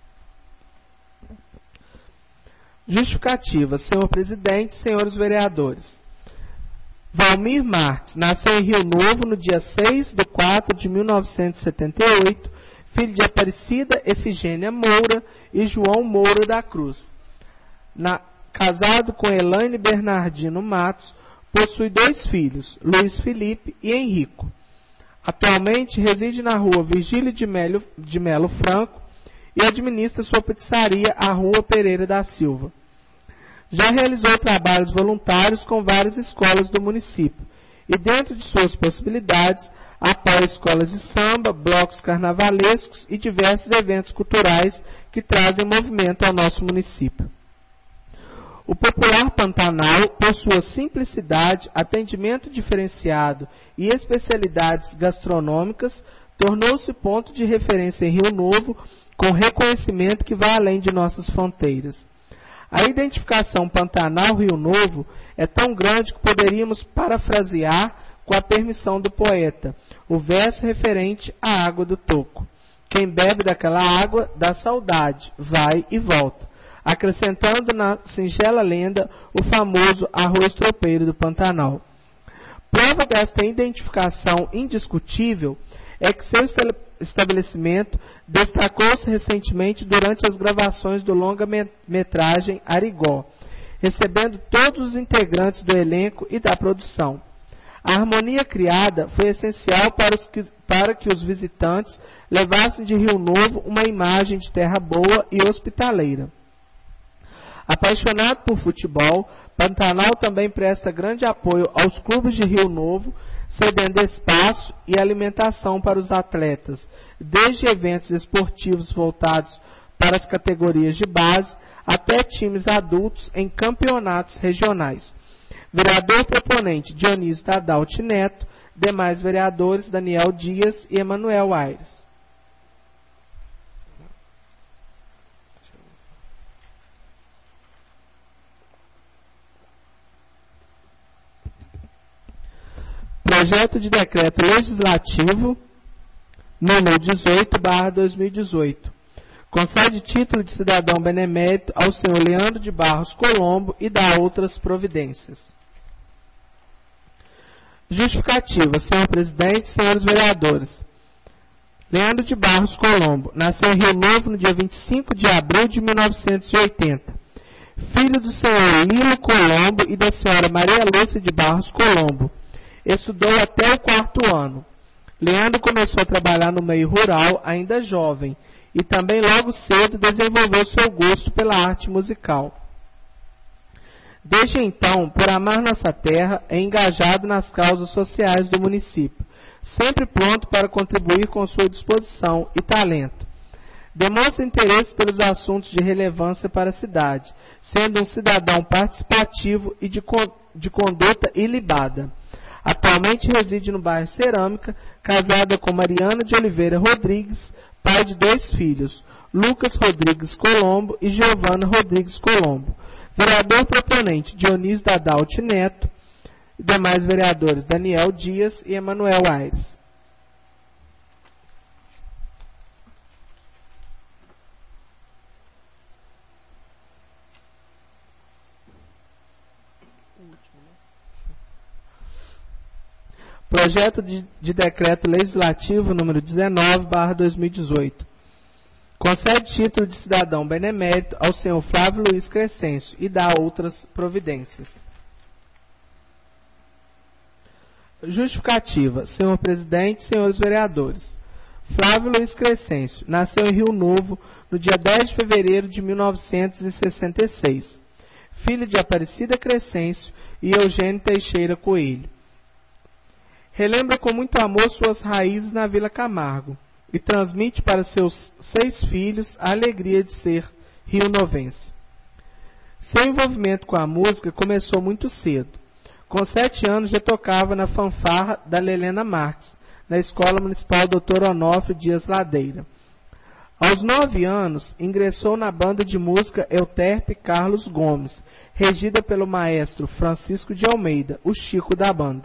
Justificativa. Senhor Presidente, senhores vereadores. Valmir Marques nasceu em Rio Novo no dia 6/4/1978, filho de Aparecida Efigênia Moura e João Moura da Cruz. Casado com Elaine Bernardino Matos, possui 2 filhos, Luiz Felipe e Henrico. Atualmente reside na rua Virgílio de Melo Franco e administra sua pizzaria, a Rua Pereira da Silva. Já realizou trabalhos voluntários com várias escolas do município e, dentro de suas possibilidades, apoia escolas de samba, blocos carnavalescos e diversos eventos culturais que trazem movimento ao nosso município. O popular Pantanal, por sua simplicidade, atendimento diferenciado e especialidades gastronômicas, tornou-se ponto de referência em Rio Novo, com reconhecimento que vai além de nossas fronteiras. A identificação Pantanal-Rio Novo é tão grande que poderíamos parafrasear, com a permissão do poeta, o verso referente à água do toco. Quem bebe daquela água dá saudade, vai e volta, acrescentando na singela lenda o famoso arroz tropeiro do Pantanal. Prova desta identificação indiscutível é que seu estabelecimento destacou-se recentemente durante as gravações do longa-metragem Arigó, recebendo todos os integrantes do elenco e da produção. A harmonia criada foi essencial para que os visitantes levassem de Rio Novo uma imagem de terra boa e hospitaleira. Apaixonado por futebol, Pantanal também presta grande apoio aos clubes de Rio Novo, cedendo espaço e alimentação para os atletas, desde eventos esportivos voltados para as categorias de base, até times adultos em campeonatos regionais. Vereador proponente Dionísio Dadalt Neto, demais vereadores Daniel Dias e Emanuel Aires. Projeto de Decreto Legislativo número 18/2018. Concede título de cidadão benemérito ao senhor Leandro de Barros Colombo e dá outras providências. Justificativa. Senhor presidente, senhores vereadores. Leandro de Barros Colombo nasceu em Rio Novo no dia 25 de abril de 1980. Filho do senhor Lilo Colombo e da senhora Maria Lúcia de Barros Colombo. Estudou até o 4º ano. Leandro começou a trabalhar no meio rural ainda jovem e também logo cedo desenvolveu seu gosto pela arte musical. Desde então, por amar nossa terra, é engajado nas causas sociais do município, sempre pronto para contribuir com sua disposição e talento. Demonstra interesse pelos assuntos de relevância para a cidade, sendo um cidadão participativo e de conduta ilibada. Atualmente reside no bairro Cerâmica, casada com Mariana de Oliveira Rodrigues, pai de 2 filhos, Lucas Rodrigues Colombo e Giovana Rodrigues Colombo. Vereador proponente Dionísio Dadalt Neto, e demais vereadores Daniel Dias e Emanuel Aires. Projeto de decreto legislativo número 19/2018. Concede título de cidadão benemérito ao senhor Flávio Luiz Crescêncio e dá outras providências. Justificativa. Senhor presidente, senhores vereadores. Flávio Luiz Crescêncio nasceu em Rio Novo no dia 10 de fevereiro de 1966. Filho de Aparecida Crescêncio e Eugênio Teixeira Coelho. Relembra com muito amor suas raízes na Vila Camargo e transmite para seus 6 filhos a alegria de ser rionovense. Seu envolvimento com a música começou muito cedo. Com 7 anos já tocava na fanfarra da Lelena Marques, na Escola Municipal Dr. Onofre Dias Ladeira. Aos 9 anos, ingressou na banda de música Euterpe Carlos Gomes, regida pelo maestro Francisco de Almeida, o Chico da banda.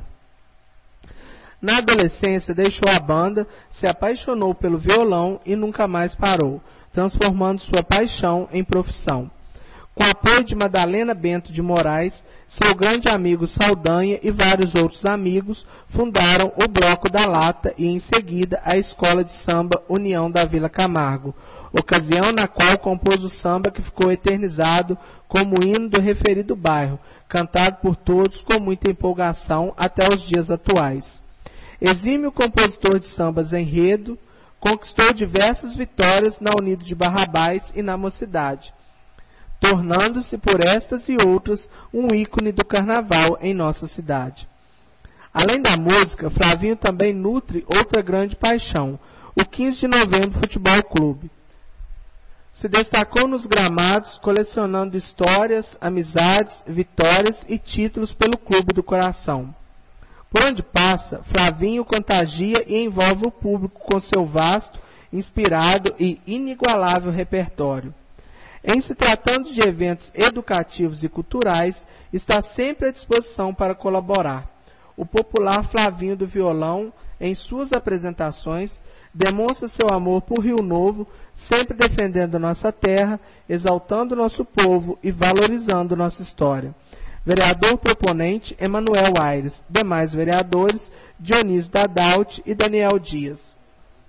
Na adolescência, deixou a banda, se apaixonou pelo violão e nunca mais parou, transformando sua paixão em profissão. Com apoio de Madalena Bento de Moraes, seu grande amigo Saldanha e vários outros amigos, fundaram o Bloco da Lata e, em seguida, a Escola de Samba União da Vila Camargo, ocasião na qual compôs o samba que ficou eternizado como hino do referido bairro, cantado por todos com muita empolgação até os dias atuais. Exímio compositor de sambas enredo, conquistou diversas vitórias na Unido de Barrabás e na Mocidade, tornando-se por estas e outras um ícone do carnaval em nossa cidade. Além da música, Flavinho também nutre outra grande paixão, o 15 de Novembro Futebol Clube. Se destacou nos gramados, colecionando histórias, amizades, vitórias e títulos pelo Clube do Coração. Por onde passa, Flavinho contagia e envolve o público com seu vasto, inspirado e inigualável repertório. Em se tratando de eventos educativos e culturais, está sempre à disposição para colaborar. O popular Flavinho do Violão, em suas apresentações, demonstra seu amor por Rio Novo, sempre defendendo nossa terra, exaltando nosso povo e valorizando nossa história. Vereador proponente, Emanuel Aires. Demais vereadores, Dionísio Dadalt e Daniel Dias.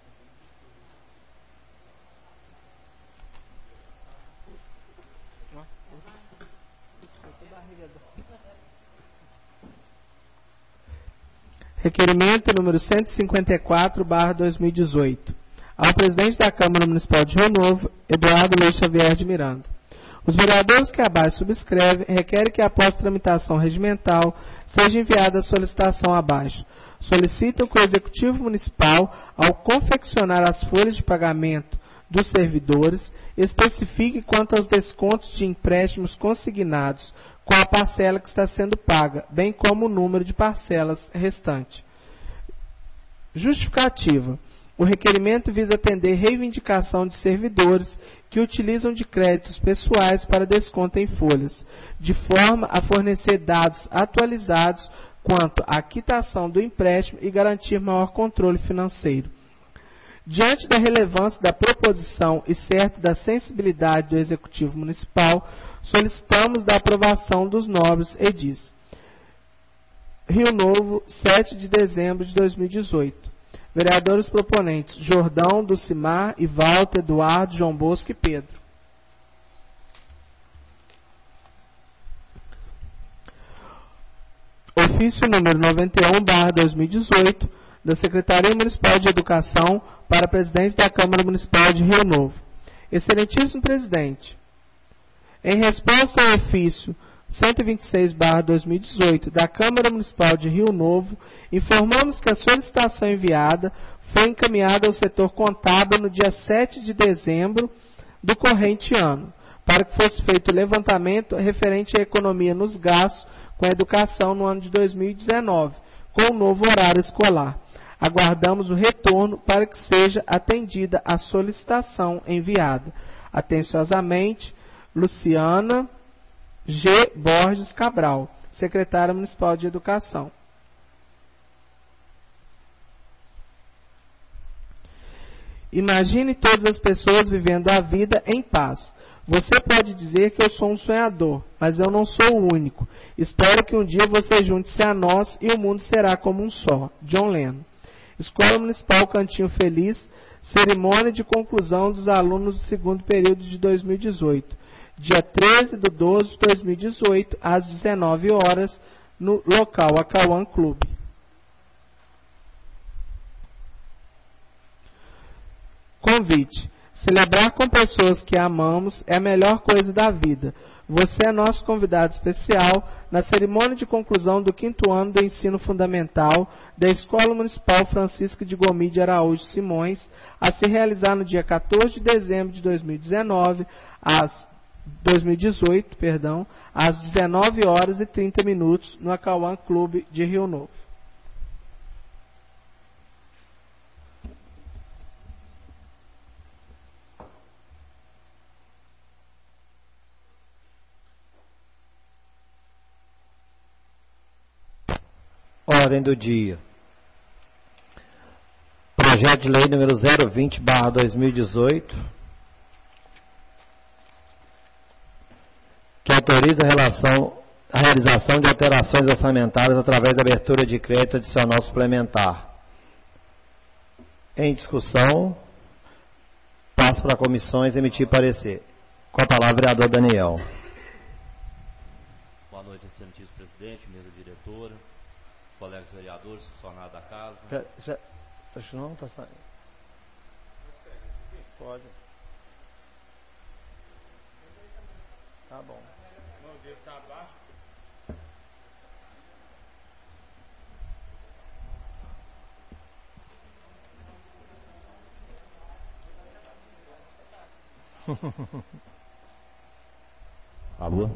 Requerimento número 154/2018. Ao presidente da Câmara Municipal de Rio Novo, Eduardo Luiz Xavier de Miranda. Os vereadores que abaixo subscrevem requerem que, após tramitação regimental, seja enviada a solicitação abaixo. Solicitam que o Executivo Municipal, ao confeccionar as folhas de pagamento dos servidores, especifique quanto aos descontos de empréstimos consignados com a parcela que está sendo paga, bem como o número de parcelas restante. Justificativa. O requerimento visa atender reivindicação de servidores que utilizam de créditos pessoais para desconto em folhas, de forma a fornecer dados atualizados quanto à quitação do empréstimo e garantir maior controle financeiro. Diante da relevância da proposição e certo da sensibilidade do Executivo Municipal, solicitamos da aprovação dos nobres edis. Rio Novo, 7 de dezembro de 2018. Vereadores proponentes: Jordão, Dulcimar, Ivalto, Eduardo, João Bosco e Pedro. Ofício número 91/2018 da Secretaria Municipal de Educação para presidente da Câmara Municipal de Rio Novo. Excelentíssimo presidente, em resposta ao ofício 126/2018 da Câmara Municipal de Rio Novo, informamos que a solicitação enviada foi encaminhada ao setor contábil no dia 7 de dezembro do corrente ano, para que fosse feito o levantamento referente à economia nos gastos com a educação no ano de 2019, com o novo horário escolar. Aguardamos o retorno para que seja atendida a solicitação enviada. Atenciosamente, Luciana G. Borges Cabral, secretária municipal de Educação. Imagine todas as pessoas vivendo a vida em paz. Você pode dizer que eu sou um sonhador, mas eu não sou o único. Espero que um dia você junte-se a nós e o mundo será como um só. John Lennon. Escola Municipal Cantinho Feliz, cerimônia de conclusão dos alunos do segundo período de 2018. Dia 13/12 de 2018, às 19 horas, no local Acauã Clube. Convite. Celebrar com pessoas que amamos é a melhor coisa da vida. Você é nosso convidado especial na cerimônia de conclusão do 5º ano do ensino fundamental da Escola Municipal Francisco de Gomi de Araújo Simões, a se realizar no dia 14 de dezembro de 2018, às 19h30, no Acauã Clube de Rio Novo. Ordem do dia. Projeto de lei número 020/2018, que autoriza a realização de alterações orçamentárias através da abertura de crédito adicional suplementar. Em discussão, passo para comissões emitir parecer. Com a palavra, vereador Daniel. Boa noite, excelentíssimo presidente, mesa diretora, colegas vereadores, funcionários da casa. Acho que não está saindo. Pode. Tá bom. Vamos ver, está abaixo. Alô?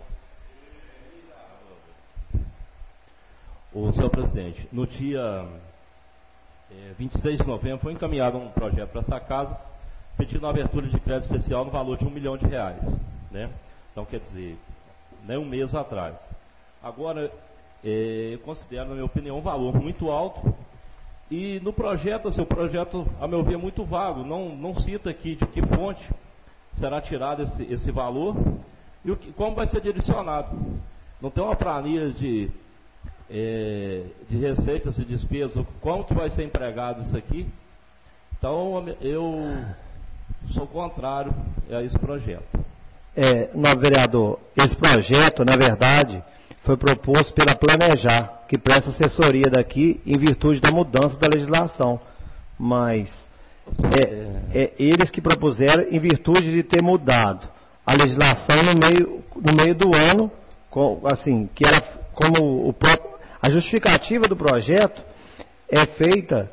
O senhor presidente, no dia 26 de novembro foi encaminhado um projeto para essa casa pedindo uma abertura de crédito especial no valor de R$1 milhão, né? Então, quer dizer, nem um mês atrás. Agora, eu considero, na minha opinião, um valor muito alto. E no projeto, assim, o projeto, a meu ver, é muito vago. Não cita aqui de que fonte será tirado esse valor e como vai ser direcionado. Não tem uma planilha de receitas e despesas, como que vai ser empregado isso aqui. Então, eu sou contrário a esse projeto. Novo vereador, esse projeto, na verdade, foi proposto pela Planejar, que presta assessoria daqui em virtude da mudança da legislação. Mas eles que propuseram em virtude de ter mudado a legislação no meio do ano, assim, que era como a justificativa do projeto é feita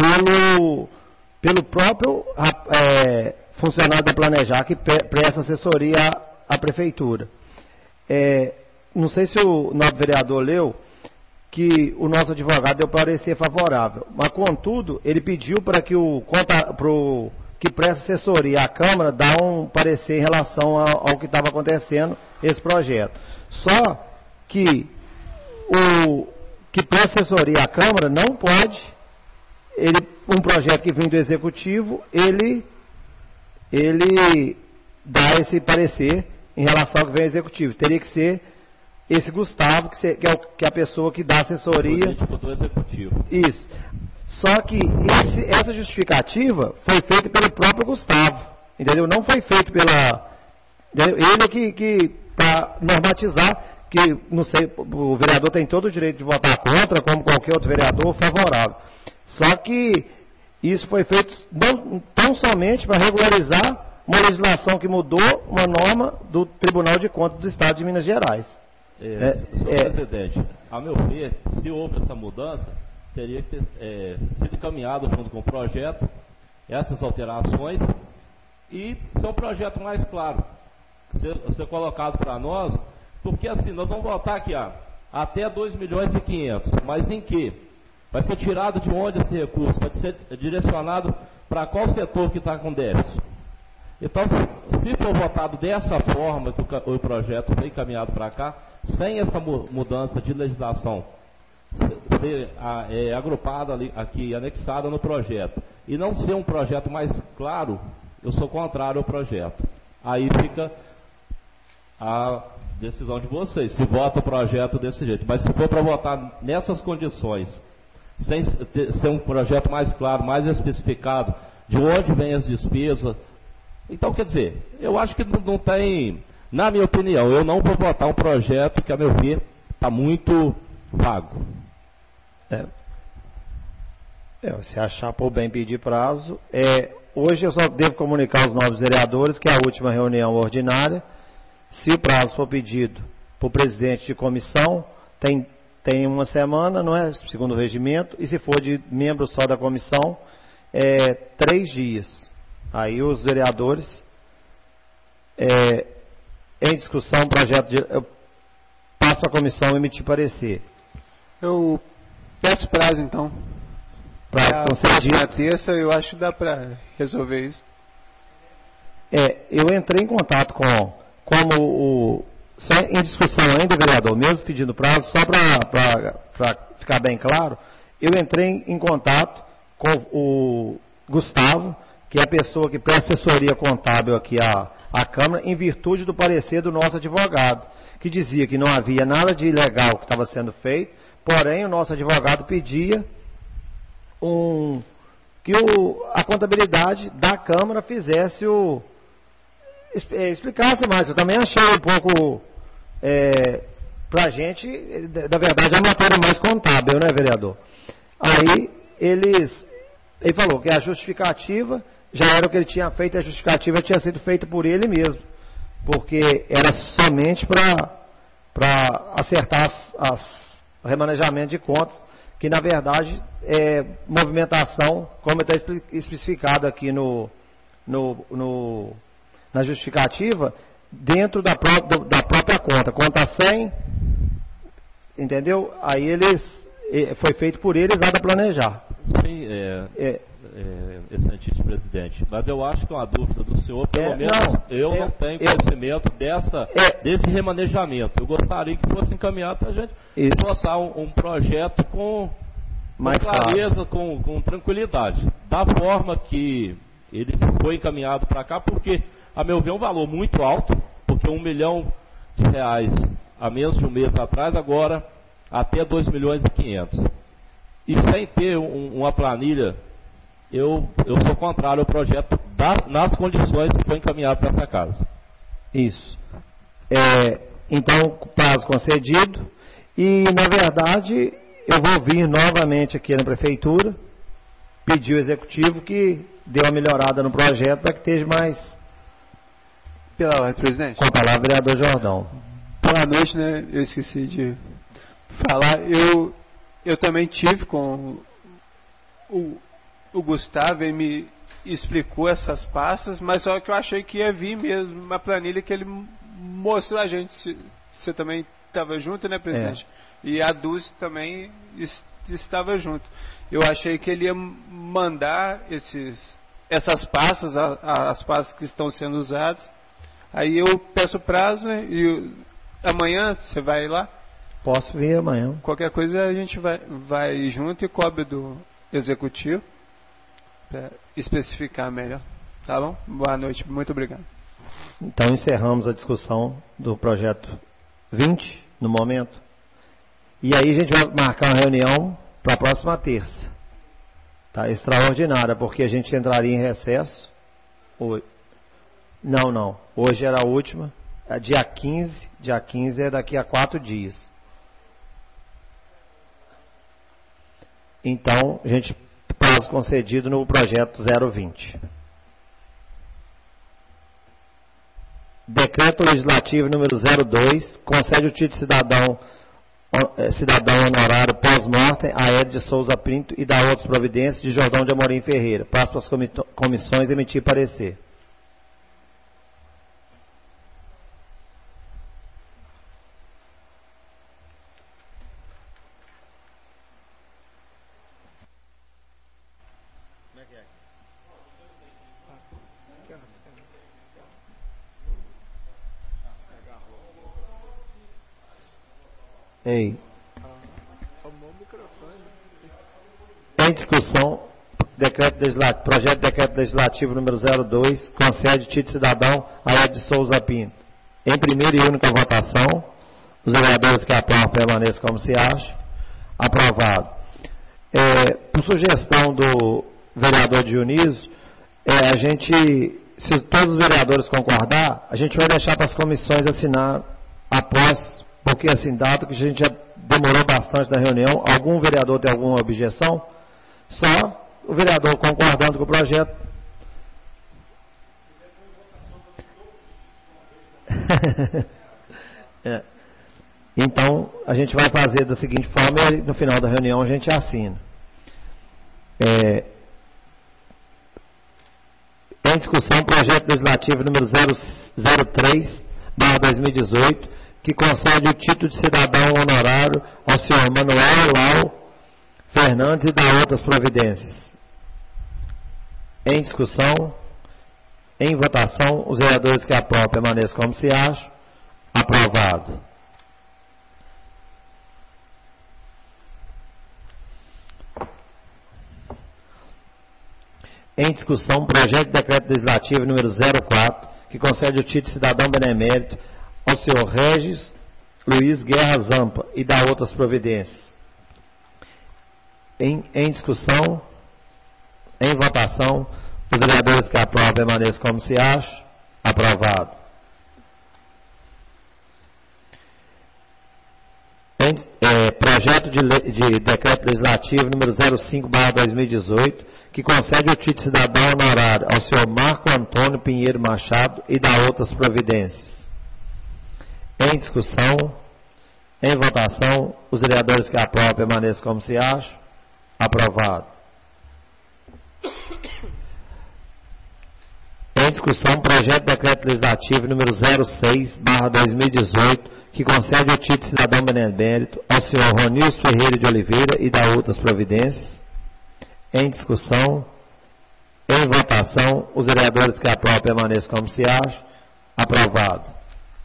pelo próprio funcionário da Planejar que presta assessoria à prefeitura. Não sei se o novo vereador leu que o nosso advogado deu parecer favorável, mas contudo ele pediu para que que presta assessoria à Câmara dá um parecer em relação ao que estava acontecendo esse projeto. Só que o que presta assessoria à Câmara não pode, ele um projeto que vem do executivo, ele dá esse parecer em relação ao que vem do executivo. Teria que ser esse Gustavo, que é a pessoa que dá assessoria. Do executivo. Isso. Só que essa justificativa foi feita pelo próprio Gustavo, entendeu? Não foi feito pela... Ele que para normatizar, que, não sei, o vereador tem todo o direito de votar contra, como qualquer outro vereador, favorável. Só que isso foi feito não tão somente para regularizar uma legislação que mudou uma norma do Tribunal de Contas do Estado de Minas Gerais. Senhor presidente, a meu ver, se houve essa mudança, teria que ter sido encaminhado junto com o projeto, essas alterações, e ser um projeto mais claro, ser colocado para nós, porque assim, nós vamos votar aqui, até 2.500.000, mas em que? Vai ser tirado de onde esse recurso? Vai ser direcionado para qual setor que está com déficit? Então, se for votado dessa forma que o projeto foi encaminhado para cá, sem essa mudança de legislação, ser agrupada aqui, anexada no projeto, e não ser um projeto mais claro, eu sou contrário ao projeto. Aí fica a decisão de vocês, se vota o projeto desse jeito. Mas se for para votar nessas condições, sem ser um projeto mais claro, mais especificado, de onde vêm as despesas, então, quer dizer, eu acho que não tem, na minha opinião, eu não vou votar um projeto que, a meu ver, está muito vago. Se achar por bem pedir prazo, hoje eu só devo comunicar aos novos vereadores que a última reunião ordinária, se o prazo for pedido para o presidente de comissão, tem uma semana, não é? Segundo o regimento, e se for de membro só da comissão, 3 dias. Aí os vereadores, em discussão, eu passo para a comissão emitir parecer. Eu peço prazo, então. Prazo concedido. Na terça, eu acho que dá para resolver isso. Eu entrei em contato só em discussão ainda, vereador, mesmo pedindo prazo, só para ficar bem claro, eu entrei em contato com o Gustavo, que é a pessoa que presta assessoria contábil aqui à Câmara, em virtude do parecer do nosso advogado, que dizia que não havia nada de ilegal que estava sendo feito, porém o nosso advogado pedia que a contabilidade da Câmara fizesse explicasse mais. Eu também achei um pouco, para a gente, na verdade, a matéria mais contábil, né, vereador? Aí ele falou que a justificativa já era o que ele tinha feito, a justificativa tinha sido feita por ele mesmo, porque era somente para acertar o remanejamento de contas, que na verdade é movimentação, como está especificado aqui na justificativa, dentro da própria conta 100, entendeu? Aí foi feito por eles, nada a planejar. Sim, excelentíssimo presidente, mas eu acho que é uma dúvida do senhor, pelo menos eu não tenho conhecimento desse remanejamento. Eu gostaria que fosse encaminhado para a gente votar um projeto com clareza, com tranquilidade, da forma que ele foi encaminhado para cá, porque, a meu ver, é um valor muito alto, porque R$1 milhão a menos de um mês atrás, agora até 2.500.000. E sem ter uma planilha, eu sou contrário ao projeto nas condições que foi encaminhado para essa casa. Isso. Então, prazo concedido. E, na verdade, eu vou vir novamente aqui na prefeitura, pedir ao executivo que dê uma melhorada no projeto para que esteja mais... Pela ordem, presidente. Com a palavra, vereador Jordão. Boa noite, né? Eu esqueci de falar. Eu também tive com o Gustavo, ele me explicou essas pastas, mas só que eu achei que ia vir mesmo uma planilha que ele mostrou a gente. Você também estava junto, né, presidente? E a Dulce também estava junto. Eu achei que ele ia mandar essas pastas, as pastas que estão sendo usadas. Aí eu peço prazo, né, e amanhã você vai lá? Posso vir amanhã. Qualquer coisa a gente vai junto e cobre do executivo. para especificar melhor. Tá bom? Boa noite, muito obrigado. Então encerramos a discussão do projeto 20 no momento. E aí a gente vai marcar uma reunião para a próxima terça. Tá? Extraordinária, porque a gente entraria em recesso. Não. Hoje era a última. Dia 15. Dia 15 é daqui a 4 dias. Então, a gente prazo concedido no projeto 020. Decreto Legislativo número 02, concede o título de cidadão honorário pós-mortem a Hélio de Souza Pinto e dá outras providências de Jordão de Amorim Ferreira. Passo para as comissões emitir parecer. Ei. Em discussão, projeto de decreto legislativo número 02, concede título de cidadão a Hélio de Souza Pinto. Em primeira e única votação, os vereadores que aprovam permaneçam como se acha. Aprovado. Por sugestão do vereador Dionísio, se todos os vereadores concordar, a gente vai deixar para as comissões assinar após, porque assim, dado que a gente já demorou bastante na reunião, algum vereador tem alguma objeção? Só o vereador concordando com o projeto. Então, a gente vai fazer da seguinte forma e no final da reunião a gente assina. Em discussão, projeto legislativo número 03/2018, que concede o título de cidadão honorário ao senhor Manuel Lau Fernandes e dá outras providências. Em discussão, em votação, os vereadores que aprovam permaneçam como se acham. Aprovado. Em discussão, projeto de decreto legislativo número 04, que concede o título de cidadão benemérito ao senhor Regis Luiz Guerra Zampa e dá outras providências. Em discussão, em votação, os vereadores que aprovam permaneçam como se acham. Aprovado. Projeto de decreto legislativo número 05/2018, que concede o título de cidadão honorário ao senhor Marco Antônio Pinheiro Machado e dá outras providências. Em discussão, em votação, os vereadores que aprovam permaneçam como se acham. Aprovado. Em discussão, projeto de decreto legislativo número 06/2018, que concede o título de cidadão benemérito ao senhor Ronilson Ferreira de Oliveira e dá outras providências. Em discussão, em votação, os vereadores que aprovam permaneçam como se acham. Aprovado.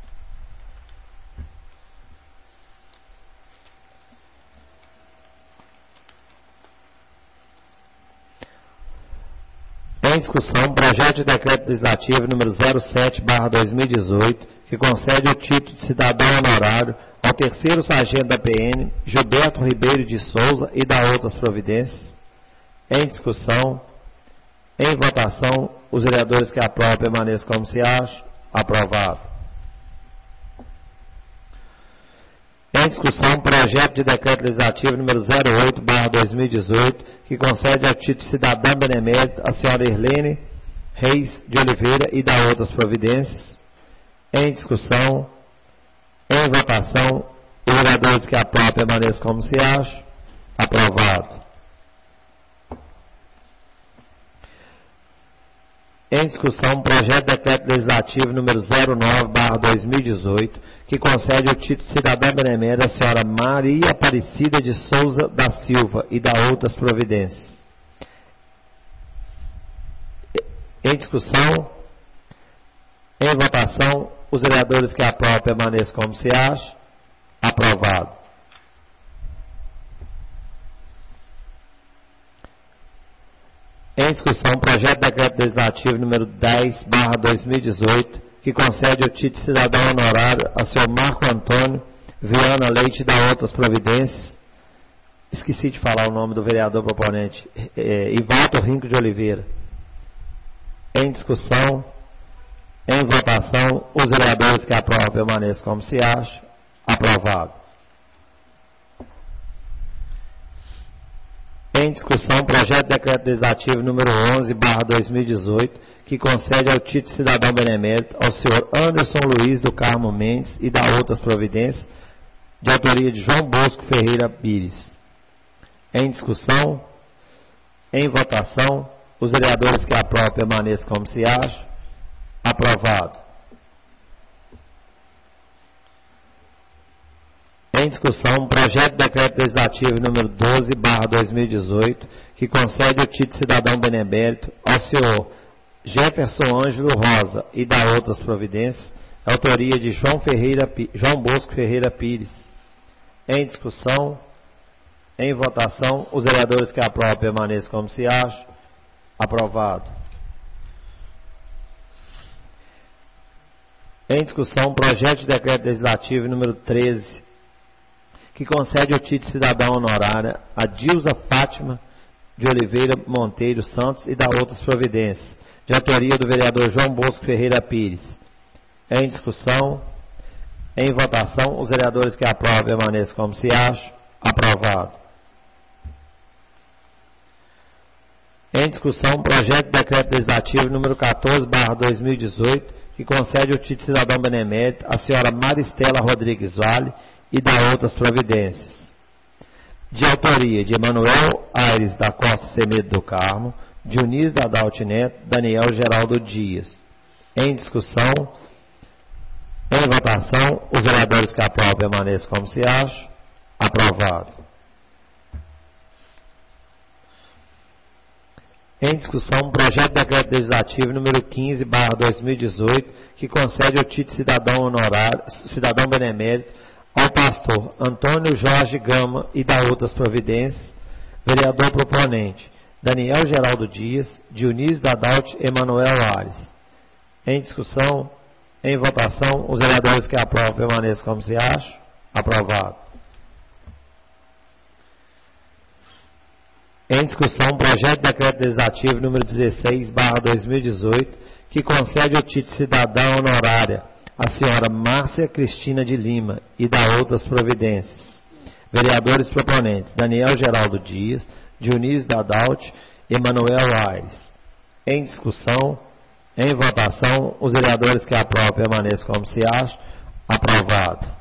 Em discussão, projeto de decreto legislativo número 07/2018, que concede o título de cidadão honorário ao terceiro sargento da PN, Gilberto Ribeiro de Souza, e dá outras providências. Em discussão, em votação, os vereadores que aprovam permaneçam como se acham. Aprovado. Em discussão, projeto de decreto legislativo número 08/2018, que concede ao título de cidadã benemérita a senhora Irlene Reis de Oliveira e dá outras providências. Em discussão, em votação, os vereadores que aprovam permaneçam como se acham. Aprovado. Em discussão, projeto de decreto legislativo número 09/2018, que concede o título de cidadã benemérita à senhora Maria Aparecida de Souza da Silva e dá outras providências. Em discussão, em votação, os vereadores que aprovam permaneçam como se acham. Aprovado. Em discussão, projeto de decreto legislativo número 10/2018, que concede o título de cidadão honorário a senhor Marco Antônio Viana Leite e dá outras providências. Esqueci de falar o nome do vereador proponente, Ivaldo Rinco de Oliveira. Em discussão, em votação, os vereadores que aprovam permaneçam como se acha. Aprovado. Em discussão, projeto de decreto legislativo número 11/2018, que concede ao título de cidadão benemérito ao senhor Anderson Luiz do Carmo Mendes e dá outras providências, de autoria de João Bosco Ferreira Pires. Em discussão, em votação, os vereadores que aprovam permaneçam como se acha. Aprovado. Em discussão, projeto de decreto legislativo número 12/2018, que concede o título de cidadão benemérito ao senhor Jefferson Ângelo Rosa e dá outras providências, autoria de João Bosco Ferreira Pires. Em discussão, em votação, os vereadores que aprovam permaneçam como se acha. Aprovado. Em discussão, projeto de decreto legislativo número 13, que concede o título de cidadão honorária a Dilza Fátima de Oliveira Monteiro Santos e dá outras providências, de autoria do vereador João Bosco Ferreira Pires. Em discussão, em votação, os vereadores que aprovam permaneçam como se acha. Aprovado. Em discussão, projeto de decreto legislativo número 14/2018, que concede o título de cidadão benemérito à senhora Maristela Rodrigues Vale e dá outras providências. De autoria de Emanuel Aires da Costa Semedo do Carmo, Dionísio Dadalt Neto, Daniel Geraldo Dias. Em discussão, em votação, os vereadores que aprovam permaneçam como se acha. Aprovado. Em discussão, projeto de decreto legislativo número 15/2018, que concede o título de cidadão honorário, cidadão benemérito, ao pastor Antônio Jorge Gama e dá outras providências, vereador proponente, Daniel Geraldo Dias, Dionísio Dadalt Emanuel Ares. Em discussão, em votação, os vereadores que aprovam permaneçam como se acha. Aprovado. Em discussão, projeto de decreto legislativo número 16/2018, que concede o título de cidadã honorária à senhora Márcia Cristina de Lima e dá outras providências. Vereadores proponentes, Daniel Geraldo Dias, Dionísio Dadalt, Emanuel Aires. Em discussão, em votação, os vereadores que aprovam permaneçam como se acha. Aprovado.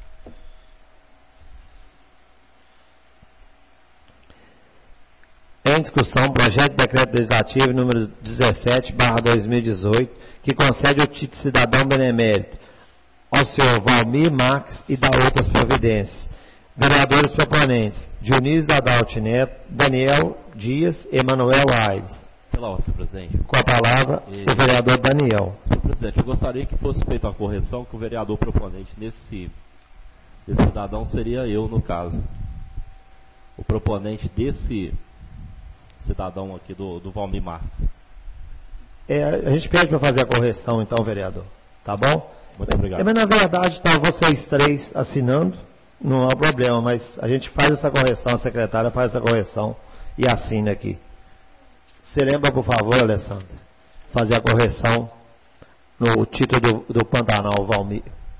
Em discussão, projeto de decreto legislativo número 17/2018, que concede o título de cidadão benemérito ao senhor Valmir Marques e dá outras providências. Vereadores proponentes, Dionísio Dadalt Neto, Daniel Dias, Emanuel Aires. Pela ordem, senhor presidente. Com a palavra, o vereador Daniel. Senhor presidente, eu gostaria que fosse feita uma correção, que o vereador proponente desse cidadão seria eu, no caso. O proponente desse cidadão aqui do Valmir Marques. A gente pede para fazer a correção, então, vereador. Tá bom? Muito obrigado. Mas, na verdade, está vocês três assinando, não há problema, mas a gente faz essa correção, a secretária faz essa correção e assina aqui. Você lembra, por favor, Alessandra, fazer a correção no título do Pantanal Valmir.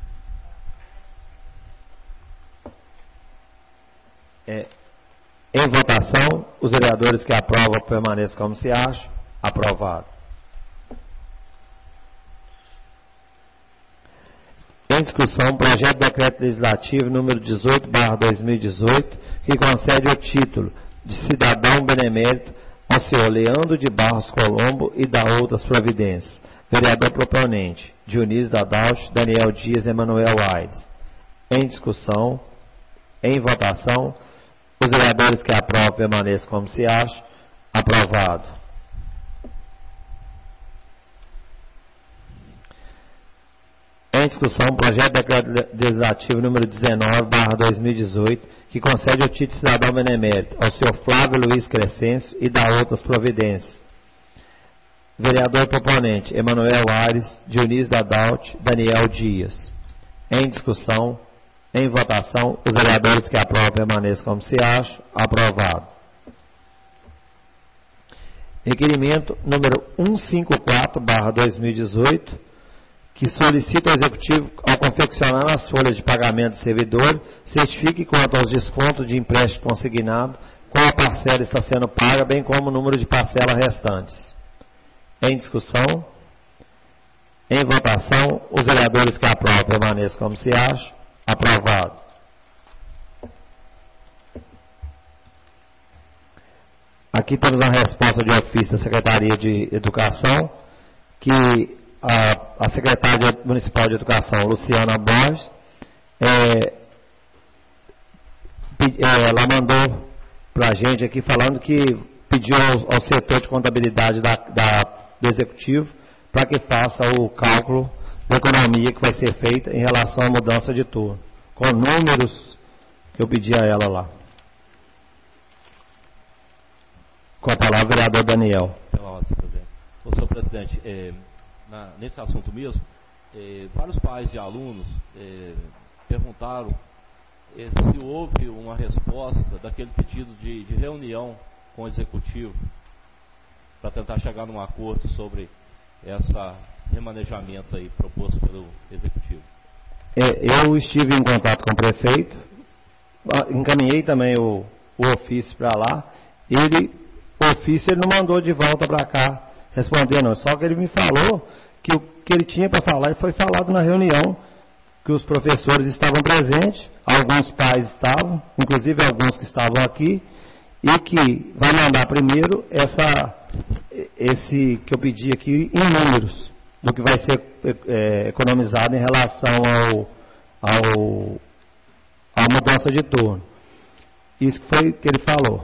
Em votação, os vereadores que aprovam permaneçam como se acha. Aprovado. Em discussão, projeto de decreto legislativo número 18/2018, que concede o título de cidadão benemérito ao senhor Leandro de Barros Colombo e dá outras providências. Vereador proponente, Dionísio Dadalt, Daniel Dias, Emanuel Aires. Em discussão, em votação, os vereadores que aprovam permaneçam como se acha. Aprovado. Em discussão, projeto de decreto legislativo número 19/2018, que concede o título de cidadão benemérito ao senhor Flávio Luiz Crescêncio e dá outras providências. Vereador proponente, Emanuel Aires, Dionísio Dadalt, Daniel Dias. Em discussão, em votação, os vereadores que aprovam permaneçam como se acham. Aprovado. Requerimento número 154/2018, que solicita ao Executivo, ao confeccionar as folhas de pagamento do servidor, certifique quanto aos descontos de empréstimo consignado, qual a parcela está sendo paga, bem como o número de parcelas restantes. Em discussão, em votação, os vereadores que aprovam permaneçam como se acham. Aprovado. Aqui temos a resposta de ofício da Secretaria de Educação, que a secretária municipal de Educação, Luciana Borges, ela mandou para a gente aqui falando que pediu ao setor de contabilidade do Executivo para que faça o cálculo da economia que vai ser feita em relação à mudança de turno, com números que eu pedi a ela lá. Com a palavra, o vereador Daniel. Senhor presidente, nesse assunto mesmo, vários pais de alunos perguntaram se houve uma resposta daquele pedido de reunião com o Executivo para tentar chegar num acordo sobre esse remanejamento aí proposto pelo Executivo. Eu estive em contato com o prefeito, encaminhei também o ofício para lá, o ofício ele não mandou de volta para cá responder não, só que ele me falou que o que ele tinha para falar foi falado na reunião, que os professores estavam presentes, alguns pais estavam, inclusive alguns que estavam aqui, e que vai mandar primeiro esse que eu pedi aqui em números, do que vai ser economizado em relação à mudança de turno. Isso que foi que ele falou.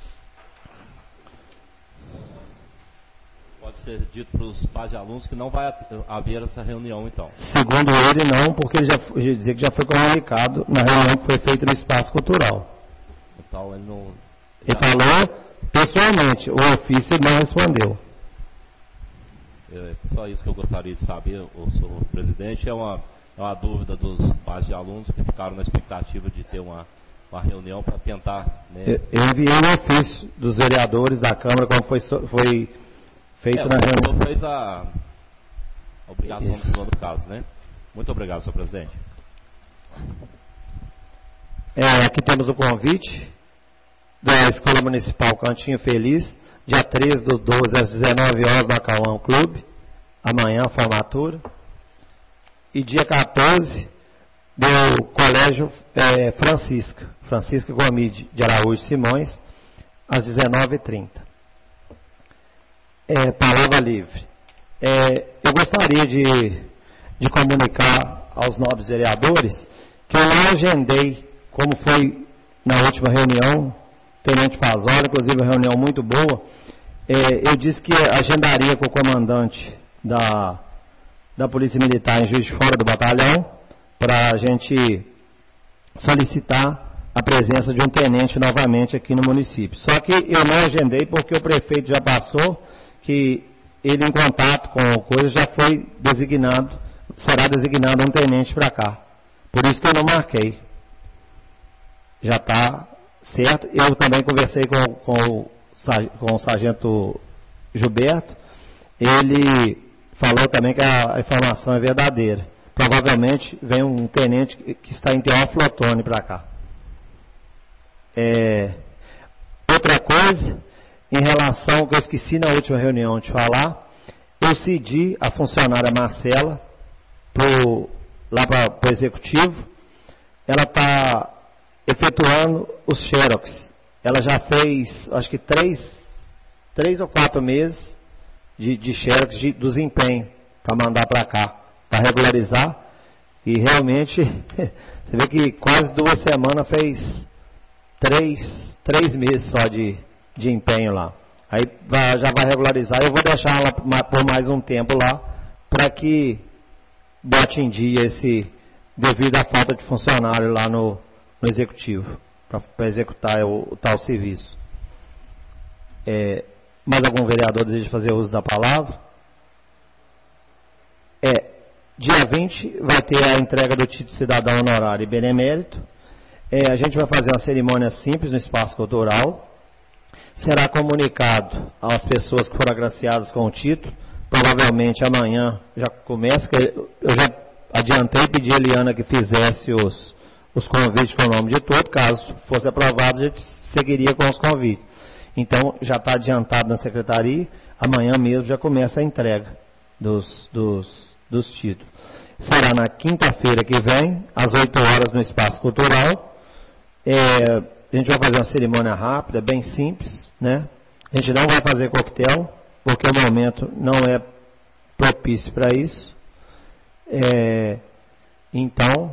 Pode ser dito para os pais de alunos que não vai haver essa reunião, então. Segundo ele, não, porque ele já dizia que já foi comunicado na reunião que foi feita no Espaço Cultural. Então, ele não... Ele falou pessoalmente, o ofício não respondeu. Só isso que eu gostaria de saber, senhor presidente, é uma dúvida dos pais de alunos que ficaram na expectativa de ter uma reunião para tentar... Né? Eu enviei um ofício dos vereadores da Câmara, como foi feito na reunião. O senhor fez a obrigação do senhor do caso, né? Muito obrigado, senhor presidente. Aqui temos o convite da Escola Municipal Cantinho Feliz, dia 13/12 às 19 horas no Acauã Clube, amanhã a formatura, e dia 14 do Colégio Francisca Gomide de Araújo Simões, às 19h30. Palavra livre. Eu gostaria de comunicar aos nobres vereadores que eu não agendei, como foi na última reunião, Tenente Fazoli, inclusive uma reunião muito boa, eu disse que agendaria com o comandante da Polícia Militar em Juiz de Fora do batalhão, para a gente solicitar a presença de um tenente novamente aqui no município. Só que eu não agendei porque o prefeito já passou, que ele em contato com a coisa já foi designado, será designado um tenente para cá. Por isso que eu não marquei. Já está certo. Eu também conversei com o sargento Gilberto. Ele falou também que a informação é verdadeira. Provavelmente vem um tenente que está em Teófilo Otoni para cá. Outra coisa, em relação ao que eu esqueci na última reunião de falar, eu cedi a funcionária Marcela lá para o executivo. Ela está efetuando os xerox. Ela já fez, acho que 3 ou 4 meses de xerox do desempenho para mandar para cá, para regularizar. E realmente, você vê que quase 2 semanas fez 3 meses só de empenho lá. Aí já vai regularizar. Eu vou deixar ela por mais um tempo lá, para que bote em dia devido à falta de funcionário lá no executivo, para executar o tal serviço. Mais algum vereador deseja fazer uso da palavra? Dia 20 vai ter a entrega do título de cidadão honorário e benemérito. A gente vai fazer uma cerimônia simples no espaço cultural. Será comunicado às pessoas que foram agraciadas com o título. Provavelmente amanhã já começa. Eu já adiantei e pedi a Eliana que fizesse os convites com o nome de todo. Caso fosse aprovado, a gente seguiria com os convites. Então, já está adiantado na secretaria. Amanhã mesmo já começa a entrega dos títulos. Será na quinta-feira que vem, às 8 horas, no Espaço Cultural. A gente vai fazer uma cerimônia rápida, bem simples, né? A gente não vai fazer coquetel, porque o momento não é propício para isso. Então,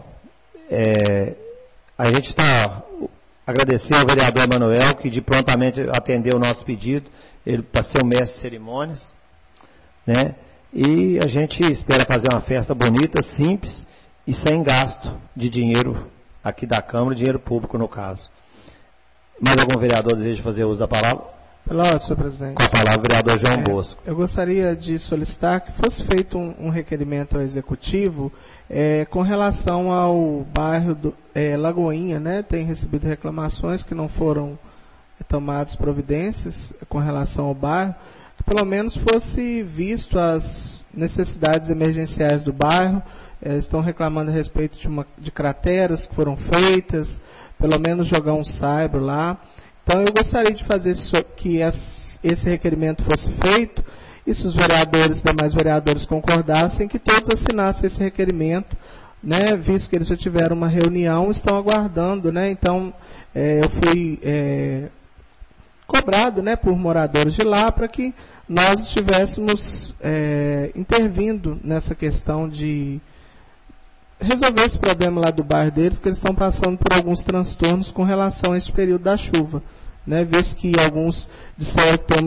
a gente está agradecer ao vereador Emanuel, que de prontamente atendeu o nosso pedido, ele para ser o mestre de cerimônias, né? E a gente espera fazer uma festa bonita, simples e sem gasto de dinheiro aqui da Câmara, dinheiro público no caso. Mais algum vereador deseja fazer uso da palavra? Pela ordem, senhor presidente. Com a palavra, o vereador João Bosco. Eu gostaria de solicitar que fosse feito um requerimento ao Executivo com relação ao bairro do Lagoinha, né? Tem recebido reclamações que não foram tomadas providências com relação ao bairro, que pelo menos fosse visto as necessidades emergenciais do bairro. Estão reclamando a respeito de crateras que foram feitas, pelo menos jogar um saibro lá. Então eu gostaria de fazer que esse requerimento fosse feito, e se os vereadores, demais vereadores concordassem, que todos assinassem esse requerimento, né, visto que eles já tiveram uma reunião, estão aguardando, né? Então eu fui cobrado, né, por moradores de lá para que nós estivéssemos intervindo nessa questão de resolver esse problema lá do bairro deles, que eles estão passando por alguns transtornos com relação a esse período da chuva, né, visto que alguns disseram que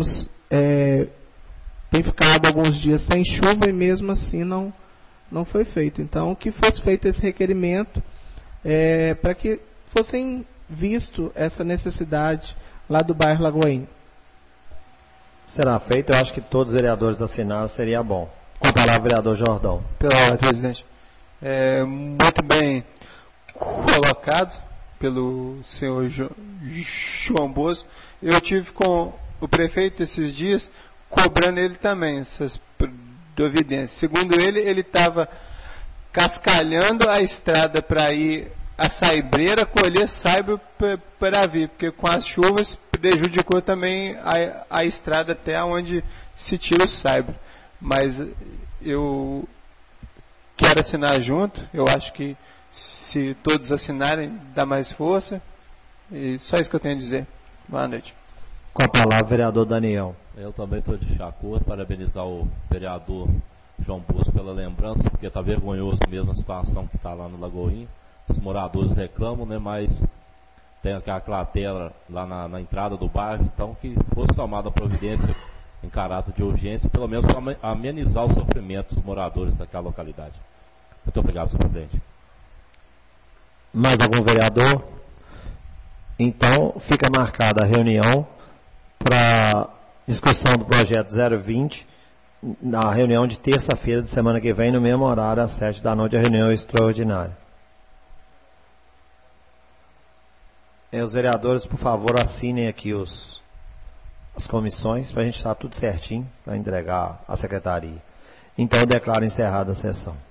tem ficado alguns dias sem chuva e mesmo assim não foi feito. Então, que fosse feito esse requerimento para que fossem visto essa necessidade lá do bairro Lagoinha. Será feito, eu acho que todos os vereadores assinaram, seria bom. Com a palavra, vereador Jordão. Pela ordem, presidente. Muito bem colocado pelo senhor João Bosco. Eu tive com o prefeito esses dias, cobrando ele também essas providências. Segundo ele estava cascalhando a estrada para ir a saibreira, colher saibro para vir, porque com as chuvas prejudicou também a estrada até onde se tira o saibro. Mas eu quero assinar junto, eu acho que se todos assinarem, dá mais força. E só isso que eu tenho a dizer. Boa noite. Com a palavra, vereador Daniel. Eu também estou de acordo, parabenizar o vereador João Bosco pela lembrança, porque está vergonhoso mesmo a situação que está lá no Lagoinha. Os moradores reclamam, né, mas tem aquela cratera lá na entrada do bairro, então que fosse tomada a providência em caráter de urgência, pelo menos para amenizar o sofrimento dos moradores daquela localidade. Muito obrigado, senhor presidente. Mais algum vereador? Então, fica marcada a reunião para discussão do projeto 020, na reunião de terça-feira de semana que vem, no mesmo horário, às 7 da noite, a reunião extraordinária. Os vereadores, por favor, assinem aqui as comissões, para a gente estar tudo certinho, para entregar à secretaria. Então, eu declaro encerrada a sessão.